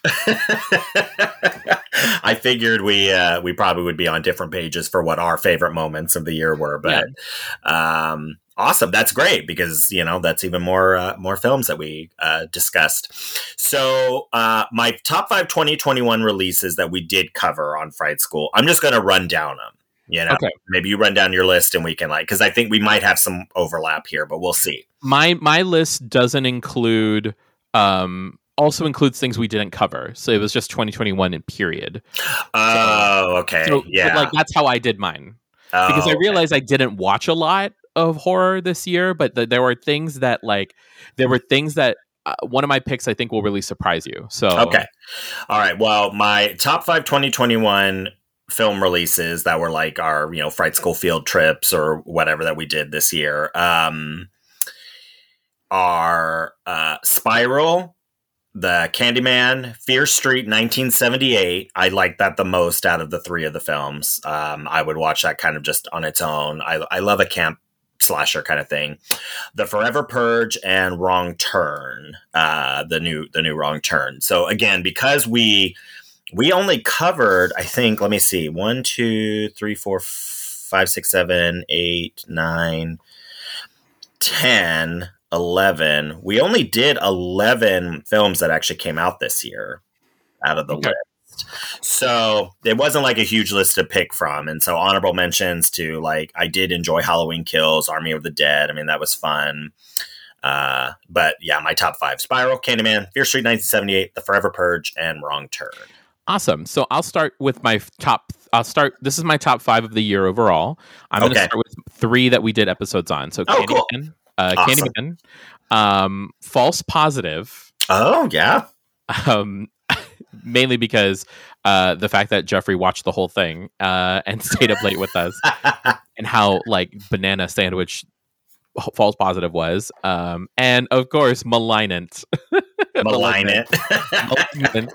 I figured we uh, we probably would be on different pages for what our favorite moments of the year were, but yeah. um, awesome. That's great because you know that's even more uh, more films that we uh, discussed. So uh, my top five twenty twenty-one releases that we did cover on Fright School. I'm just going to run down them. You know,
Okay.
Maybe you run down your list and we can like because I think we might have some overlap here, but we'll see.
My my list doesn't include. Um, also includes things we didn't cover, so it was just twenty twenty-one in period.
Oh,
so,
okay,
so,
yeah.
Like that's how I did mine
Oh,
because I
okay.
realized I didn't watch a lot of horror this year, but th- there were things that like there were things that uh, one of my picks I think will really surprise you. So
Okay, all right. Well, my top five twenty twenty-one film releases that were like our you know Fright School field trips or whatever that we did this year. Um, are uh, Spiral, the Candyman, Fear Street, nineteen seventy-eight. I like that the most out of the three of the films. Um, I would watch that kind of just on its own. I, I love a camp slasher kind of thing. The Forever Purge and Wrong Turn, uh, the new the new Wrong Turn. So again, because we we only covered, I think, let me see, one, two, three, four, five, six, seven, eight, nine, ten. eleven. We only did eleven films that actually came out this year out of the
Okay.
list. So it wasn't like a huge list to pick from. And so honorable mentions to like, I did enjoy Halloween Kills, Army of the Dead. I mean, that was fun. Uh, but yeah, my top five: Spiral, Candyman, Fear Street nineteen seventy-eight, The Forever Purge, and Wrong Turn.
Awesome. So I'll start with my top. I'll start. This is my top five of the year overall. I'm going to
Okay.
start with three that we did episodes on. So
Oh, cool.
Candyman, uh,
Awesome.
Candyman, um, False Positive,
Oh, yeah.
um, mainly because uh, the fact that Jeffrey watched the whole thing uh, and stayed up late with us, and how like banana sandwich False Positive was, um, and of course Malignant.
Malign it.
Malignant.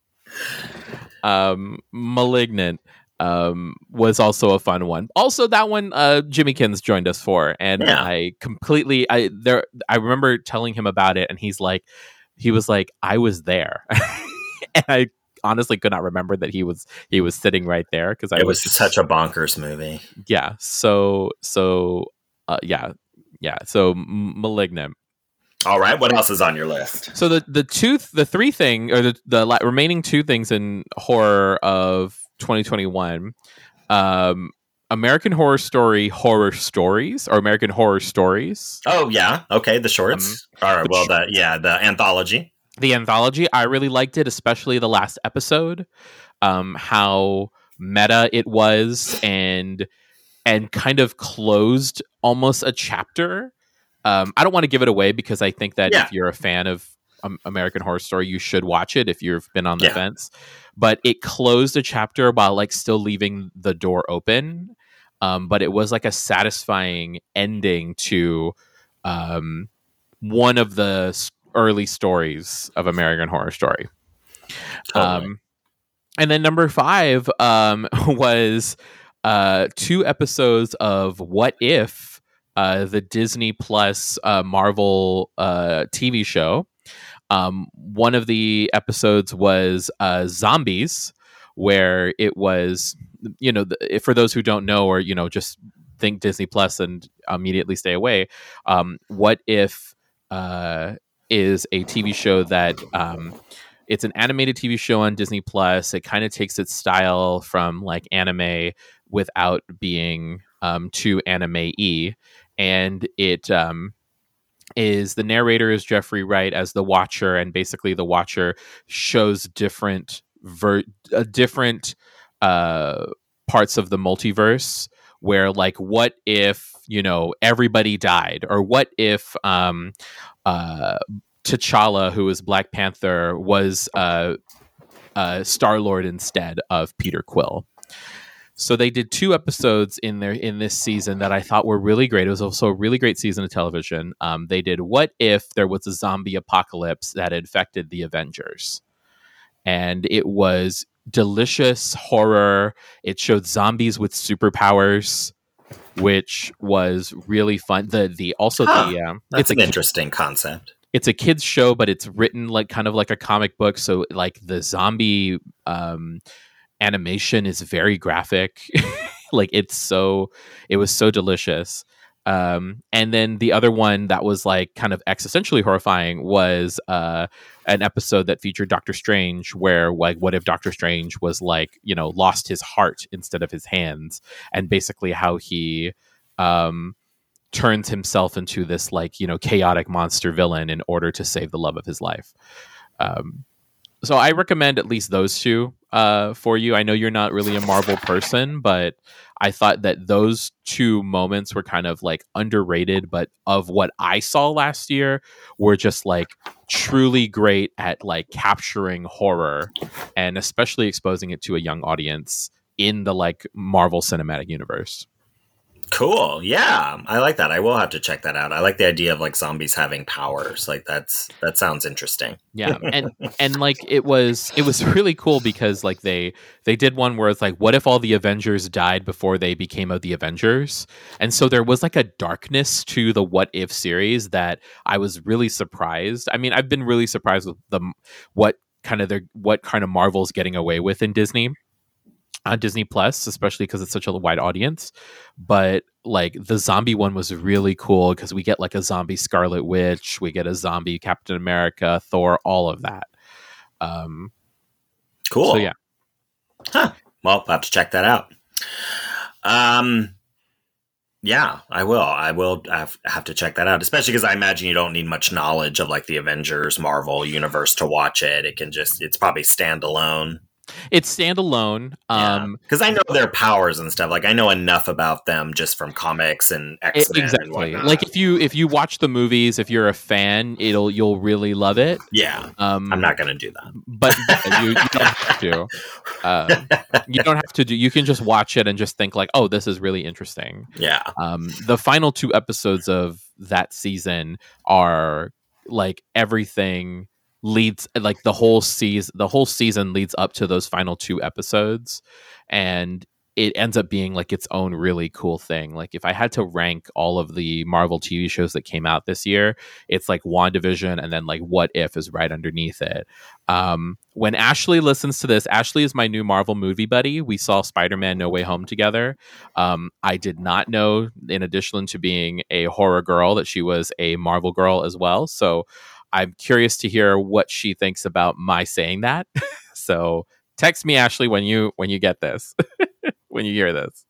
um, Malignant um, was also a fun one. Also, that one uh, Jimmy Kins joined us for, and
Yeah.
I completely I there I remember telling him about it, and he's like, he was like, I was there, and I honestly could not remember that he was he was sitting right there because I
It
was
was
just,
such a bonkers movie.
yeah. So so uh, yeah yeah. So M- Malignant.
All right. What else is on your list?
So the the two the three thing or the the la- remaining two things in horror of twenty twenty-one, um, American Horror Story Horror Stories or American Horror Stories,
Oh, yeah. Okay. The shorts. All right.
the
Well,
sh-
the, yeah, the anthology.
the anthology. I really liked it, especially the last episode. Um, how meta it was and and kind of closed almost a chapter. Um, I don't want to give it away because I think that
Yeah.
if you're a fan of um, American Horror Story, you should watch it if you've been on the
Yeah.
fence. But it closed a chapter while like still leaving the door open. Um, but it was like a satisfying ending to um, one of the s- early stories of American Horror Story.
Totally.
Um, and then number five um, was uh, two episodes of What If, uh, the Disney Plus uh, Marvel uh, T V show. Um, one of the episodes was uh, Zombies, where it was, you know, the, for those who don't know or, you know, just think Disney Plus and immediately stay away. Um, What If uh, is a T V show that um, it's an animated T V show on Disney Plus. It kind of takes its style from like anime without being um, too anime-y, and it um, is the narrator is Jeffrey Wright as the Watcher, and basically the Watcher shows different ver- uh, different uh, parts of the multiverse. Where like, what if you know everybody died, or what if um, uh, T'Challa, who is Black Panther, was uh, uh, Star-Lord instead of Peter Quill. So they did two episodes in there in this season that I thought were really great. It was also a really great season of television. Um, they did what if there was a zombie apocalypse that infected the Avengers, and it was delicious horror. It showed zombies with superpowers, which was really fun. The the also
huh,
the um,
that's
it's
an
a,
interesting concept.
It's a kids show, but it's written like kind of like a comic book. So like the zombie um, animation is very graphic. Like it's so it was so delicious. Um, and then the other one that was like kind of existentially horrifying was uh, an episode that featured Doctor Strange, where like, what if Doctor Strange was like, you know, lost his heart instead of his hands, and basically how he um, turns himself into this like, you know, chaotic monster villain in order to save the love of his life. Um, so I recommend at least those two uh, for you. I know you're not really a Marvel person, but I thought that those two moments were kind of like underrated, but of what I saw last year were just like truly great at like capturing horror and especially exposing it to a young audience in the like Marvel Cinematic Universe.
Cool. Yeah, I like that. I will have to check that out. I like the idea of like zombies having powers. Like that's that sounds interesting.
Yeah, and and like it was it was really cool because like they they did one where it's like, what if all the Avengers died before they became of the Avengers? And so there was like a darkness to the What If series that I was really surprised. I mean, I've been really surprised with the what kind of their what kind of Marvel's getting away with in Disney. On Disney Plus, especially because it's such a wide audience. But like the zombie one was really cool because we get like a zombie Scarlet Witch, we get a zombie Captain America, Thor, all of that. Um,
cool.
So yeah.
Huh. Well, I'll have to check that out. Um, yeah, I will. I will have, have to check that out, especially because I imagine you don't need much knowledge of like the Avengers Marvel universe to watch it. It can just, it's probably standalone.
It's standalone. Um,
because I know their powers and stuff. Like I know enough about them just from comics and X-Men.
Exactly.
And
like if you if you watch the movies, if you're a fan, it'll you'll really love it.
Yeah.
Um,
I'm not going to do that,
but you, you don't have to. Uh, you don't have to do. You can just watch it and just think like, oh, this is really interesting.
Yeah.
Um, the final two episodes of that season are like everything. Leads like the whole season the whole season leads up to those final two episodes, and it ends up being like its own really cool thing. Like if I had to rank all of the Marvel T V shows that came out this year, it's like WandaVision and then like What If is right underneath it. Um, when Ashley listens to this, Ashley is my new Marvel movie buddy. We saw Spider-Man No Way Home together. Um, I did not know, in addition to being a horror girl, that she was a Marvel girl as well. So I'm curious to hear what she thinks about my saying that. So text me, Ashley, when you when you get this, when you hear this.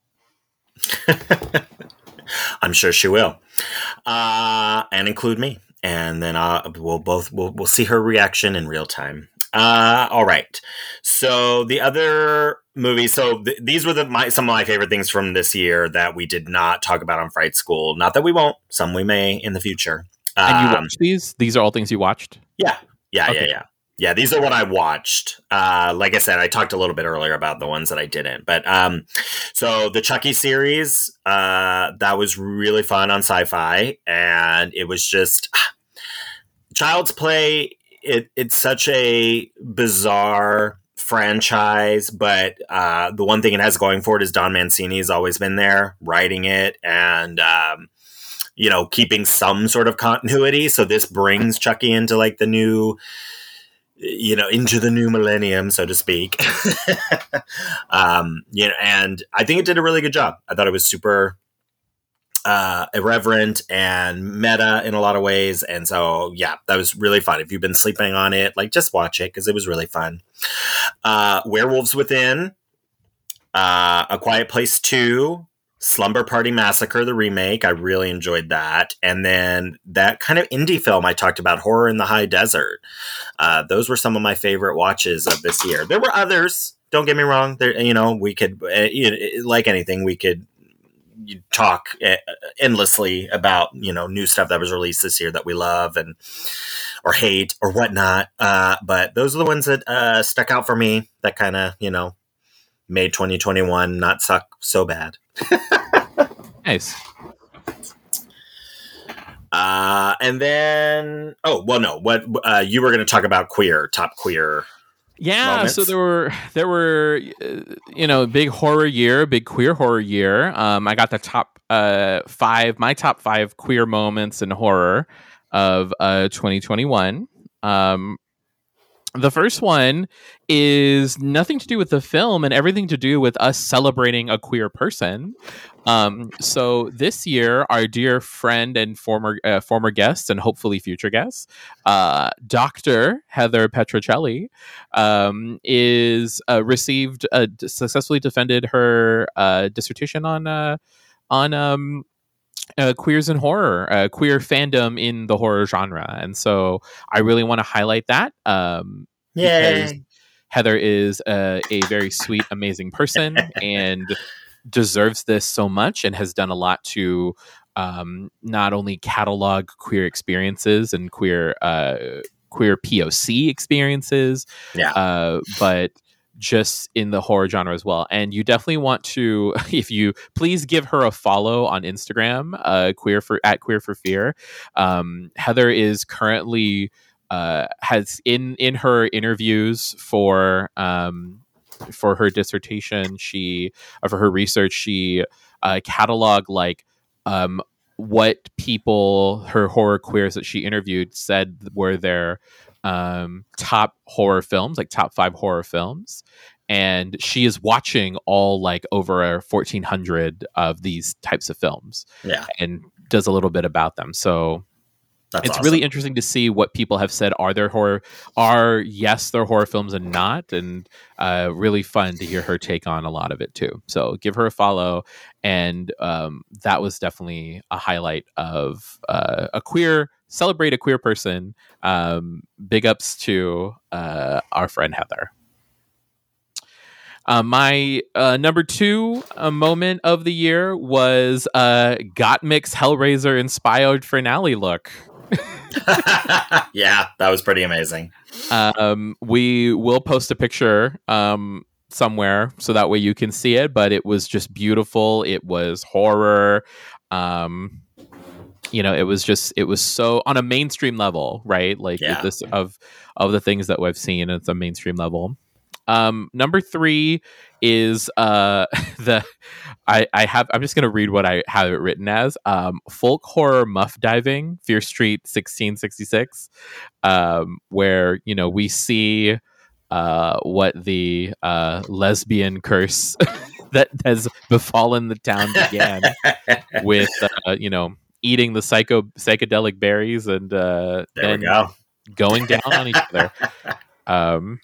I'm sure she will, uh, and include me, and then uh, we'll both we'll we'll see her reaction in real time. Uh, all right. So the other movies. So th- these were the my some of my favorite things from this year that we did not talk about on Fright School. Not that we won't. Some we may in the future.
And you
um,
watched these? These are all things you watched?
Yeah. Yeah,
Okay.
yeah, yeah. Yeah, these are what I watched. Uh, like I said, I talked a little bit earlier about the ones that I didn't. But um, so the Chucky series, uh, that was really fun on Sci-Fi. And it was just Child's Play. It, it's such a bizarre franchise. But uh, the one thing it has going for it is Don Mancini has always been there writing it. And um you know, keeping some sort of continuity. So this brings Chucky into like the new, you know, into the new millennium, so to speak. um, you know, and I think it did a really good job. I thought it was super, uh, irreverent and meta in a lot of ways. And so, yeah, that was really fun. If you've been sleeping on it, like just watch it because it was really fun. Uh, Werewolves Within, uh, A Quiet Place two, Slumber Party Massacre, the remake. I really enjoyed that. And then that kind of indie film I talked about, Horror in the High Desert. Uh, those were some of my favorite watches of this year. There were others. Don't get me wrong. There, you know, we could, uh, you know, like anything, we could you talk uh, endlessly about, you know, new stuff that was released this year that we love and or hate or whatnot. Uh, but those are the ones that uh, stuck out for me that kind of, you know, made twenty twenty-one not suck so bad.
Nice.
Uh, and then, oh, well, no, what uh, you were going to talk about queer, top queer.
Yeah,
moments.
so there were there were uh, you know, big horror year, big queer horror year. Um, I got the top uh five, my top five queer moments in horror of uh twenty twenty-one. Um, the first one is nothing to do with the film and everything to do with us celebrating a queer person. Um, so this year, our dear friend and former uh, former guest and hopefully future guest, uh, Doctor Heather Petrocelli, um, is uh, received uh, successfully defended her uh, dissertation on uh, on um, uh, queers in horror, uh, queer fandom in the horror genre, and so I really want to highlight that. Um, because
Yay.
Heather is a, a very sweet, amazing person and deserves this so much and has done a lot to um, not only catalog queer experiences and queer uh, queer P O C experiences,
Yeah.
uh, but just in the horror genre as well. And you definitely want to, if you please give her a follow on Instagram, uh, queer for at Queer for Fear. Um, Heather is currently uh, has in in her interviews for um, for her dissertation, she uh, for her research, she uh, cataloged like um, what people, her horror queers that she interviewed, said were their um, top horror films, like top five horror films. And she is watching all like over fourteen hundred of these types of films,
Yeah.
and does a little bit about them. So
That's
it's
awesome.
really interesting to see what people have said are their horror, are yes, they're horror films and not, and uh, really fun to hear her take on a lot of it too. So give her a follow, and um, that was definitely a highlight of uh, a queer, celebrate a queer person. Um, big ups to uh, our friend Heather. Uh, my uh, number two uh, moment of the year was uh, Gottmik's Hellraiser inspired finale look.
Yeah, that was pretty amazing.
Um, we will post a picture um, somewhere so that way you can see it, but it was just beautiful. It was horror. Um, you know, it was just, it was so on a mainstream level, right? Like
Yeah.
this of, of the things that we've seen, it's a mainstream level. Um, number three is uh, the I, I have I'm just gonna read what I have it written as um, folk horror muff diving, Fear Street sixteen sixty-six, um, where you know we see uh, what the uh, lesbian curse that has befallen the town began with uh, you know eating the psycho psychedelic berries and uh,
There
then
we go.
going down on each other. Um,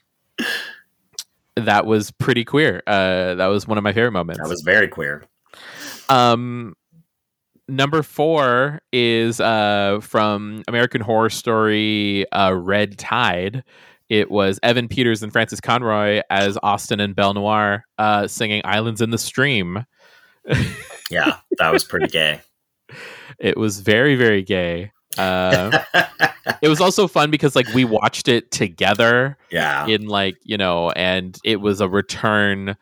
that was pretty queer. Uh, that was one of my favorite moments.
That was very queer.
Um, number four is uh, from American Horror Story uh, Red Tide. It was Evan Peters and Francis Conroy as Austin and Belle Noire uh, singing Islands in the Stream.
Yeah, that was pretty gay.
It was very, very gay. Uh, it was also fun because like we watched it together
Yeah.
in like, you know, and it was a return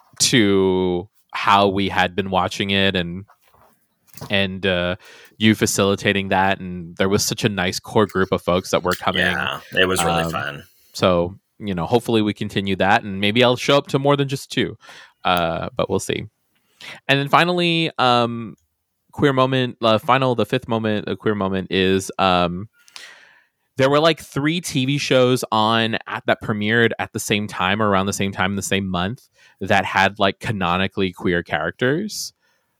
to how we had been watching it and and uh, you facilitating that. And there was such a nice core group of folks that were coming.
Yeah, it was really
Um,
fun.
So, you know, hopefully we continue that and maybe I'll show up to more than just two, uh, but we'll see. And then finally, um, queer moment, uh, final, the fifth moment, a queer moment is um, there were like three T V shows on at, that premiered at the same time or around the same time in the same month that had like canonically queer characters.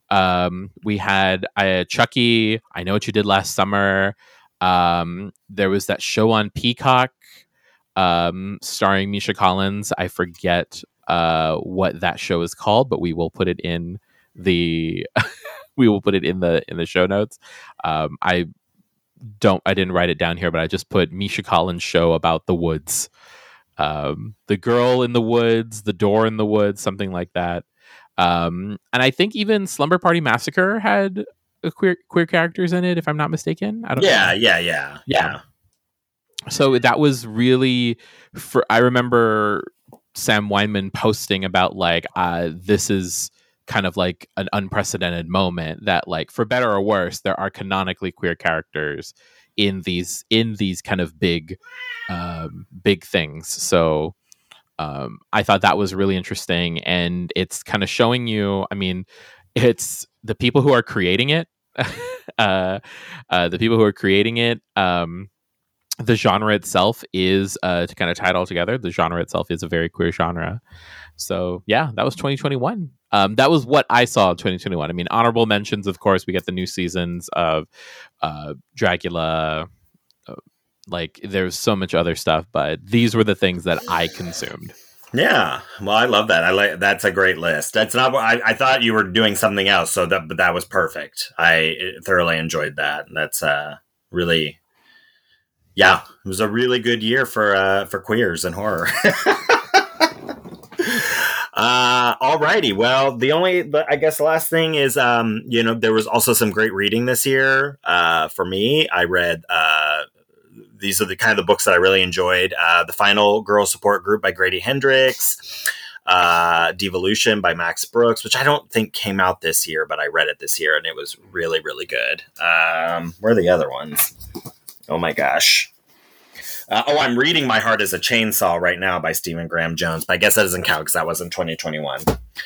Um, we had uh, Chucky, I Know What You Did Last Summer. Um, there was that show on Peacock um, starring Misha Collins. I forget uh, what that show is called, but we will put it in the we will put it in the in the show notes. Um, I don't I didn't write it down here, but I just put Misha Collins show about the woods. Um, the girl in the woods, the door in the woods, something like that. Um, and I think even Slumber Party Massacre had a queer queer characters in it, if I'm not mistaken. I don't
yeah,
know.
yeah, yeah,
Yeah. So that was really, for I remember Sam Weinman posting about like, uh, this is kind of like an unprecedented moment that, like, for better or worse, there are canonically queer characters in these in these kind of big, um, big things. So um, I thought that was really interesting, and it's kind of showing you. I mean, it's the people who are creating it, uh, uh, the people who are creating it. Um, the genre itself is uh, to kind of tie it all together. The genre itself is a very queer genre. So yeah, that was twenty twenty-one. Um, that was what I saw in twenty twenty-one. I mean, honorable mentions, of course, we get the new seasons of uh, Dracula. Uh, like, there's so much other stuff, but these were the things that I consumed.
Yeah, well, I love that. I like that's a great list. That's not. I, I thought you were doing something else, so that but that was perfect. I thoroughly enjoyed that. That's uh, really, yeah, it was a really good year for uh, for queers and horror. Uh, alrighty. Well, the only, the, I guess the last thing is, um, you know, there was also some great reading this year. Uh, for me, I read, uh, these are the kind of the books that I really enjoyed. Uh, The Final Girl Support Group by Grady Hendrix, uh, Devolution by Max Brooks, which I don't think came out this year, but I read it this year and it was really, really good. Um, where are the other ones? Oh my gosh. Uh, oh, I'm reading My Heart is a Chainsaw right now by Stephen Graham Jones, but I guess that doesn't count because that was in twenty twenty-one.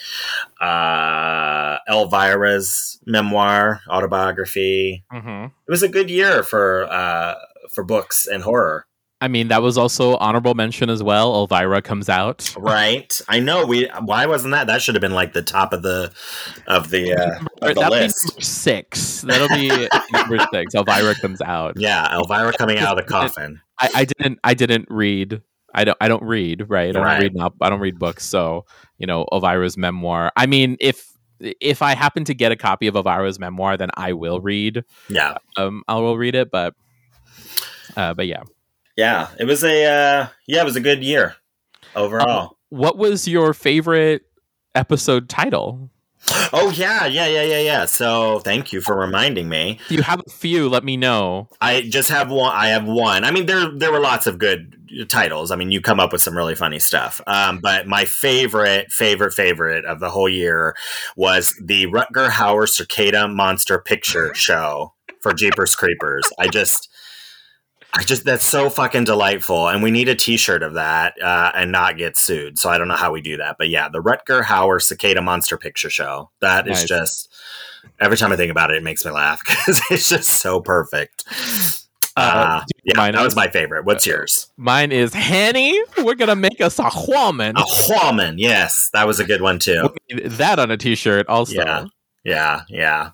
Uh, Elvira's memoir, autobiography.
Mm-hmm.
It was a good year for uh, for books and horror.
I mean, that was also honorable mention as well. Elvira comes out,
right? I know. We why wasn't that? That should have been like the top of the of the, uh, of the
That'll
list.
be number six. That'll be number six. Elvira comes out.
Yeah, Elvira coming out of the coffin.
I, I didn't. I didn't read. I don't. I don't read. Right. I don't
Right.
read. I don't read books. So you know, Elvira's memoir. I mean, if if I happen to get a copy of Elvira's memoir, then I will read.
Yeah.
Um, I will read it. But, uh, but yeah.
Yeah, it was a uh, yeah, it was a good year overall.
Um, what was your favorite episode title?
Oh yeah, yeah, yeah, yeah, yeah. So thank you for reminding me.
If you have a few, let me know.
I just have one. I have one. I mean, there there were lots of good titles. I mean, you come up with some really funny stuff. Um, but my favorite, favorite, favorite of the whole year was the Rutger Hauer Cicada Monster Picture Show for Jeepers Creepers. I just. I just, that's so fucking delightful. And we need a t-shirt of that, uh, and not get sued. So I don't know how we do that, but yeah, the Rutger Hauer Cicada Monster Picture Show. That nice. Is just, every time I think about it, it makes me laugh because it's just so perfect. Uh, uh yeah, that was my favorite. What's yours?
Mine is Hanny. We're going to make us a Hwaman.
A Hwaman. Yes. That was a good one too.
That on a t-shirt also.
Yeah. Yeah. Yeah.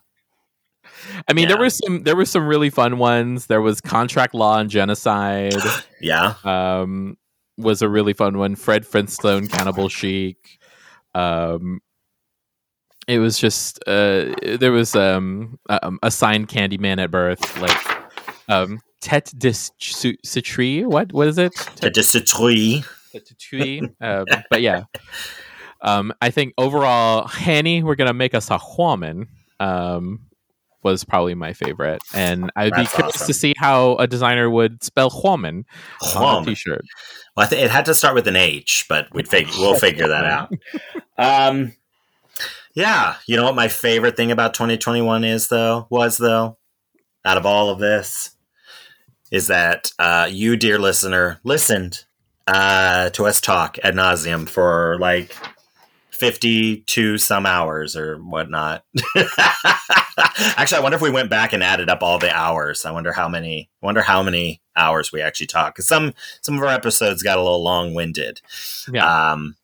I mean,
yeah.
there were some there were some really fun ones. There was Contract Law and Genocide.
yeah,
um, was a really fun one. Fred Flintstone, Cannibal Chic. Um, it was just uh, there was um, um, a signed Candyman at birth, like um, Tete de Citri. What what is it?
Tete de Citri.
Tete de Citri. Um, but yeah, um, I think overall, Hanny, we're gonna make us a Hwaman. Um, was probably my favorite, and I'd That's be curious awesome. to see how a designer would spell Hwaman on a t-shirt.
Well, I think it had to start with an H, but we'd fig- we'll figure that out. Um, yeah, you know what my favorite thing about twenty twenty-one is though was though, out of all of this, is that uh, you, dear listener, listened uh, to us talk ad nauseum for like fifty-two some hours or whatnot. Actually, I wonder if we went back and added up all the hours. I wonder how many. Wonder how many hours we actually talked. Because some some of our episodes got a little long winded.
Yeah.
Um,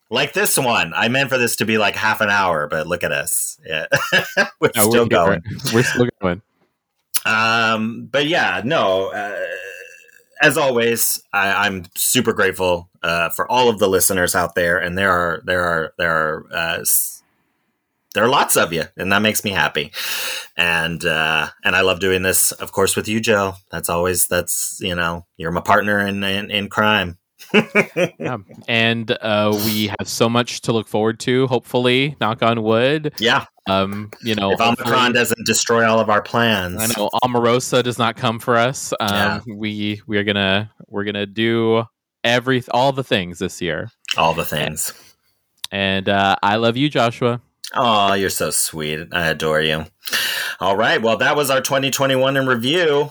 Like this one. I meant for this to be like half an hour, but look at us. Yeah. we're
No,
still
we're
going.
We're still going.
Um, but yeah, no, uh, as always, I, I'm super grateful uh, for all of the listeners out there. And there are, there are, there are, uh, there are lots of you, and that makes me happy. And, uh, and I love doing this, of course, with you, Joe. That's always, that's, you know, you're my partner in, in, in crime.
Yeah. And uh, we have so much to look forward to, hopefully, knock on wood.
Yeah.
Um, you know,
if Omicron doesn't destroy all of our plans.
I know Omarosa does not come for us. Um,
Yeah.
we we are gonna we're gonna do every all the things this year.
All the things.
And, and uh, I love you, Joshua.
Oh, you're so sweet. I adore you. All right. Well, that was our twenty twenty-one in review.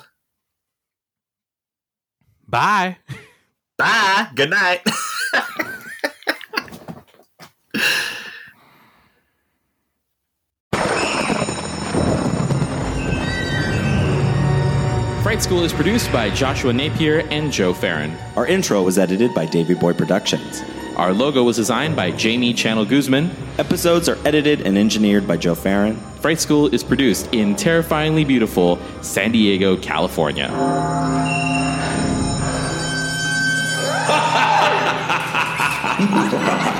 Bye.
Bye. Good night.
Fright School is produced by Joshua Napier and Joe Farron.
Our intro was edited by Davey Boy Productions.
Our logo was designed by Jamie Channel Guzman.
Episodes are edited and engineered by Joe Farron.
Fright School is produced in terrifyingly beautiful San Diego, California.
Ha ha ha ha!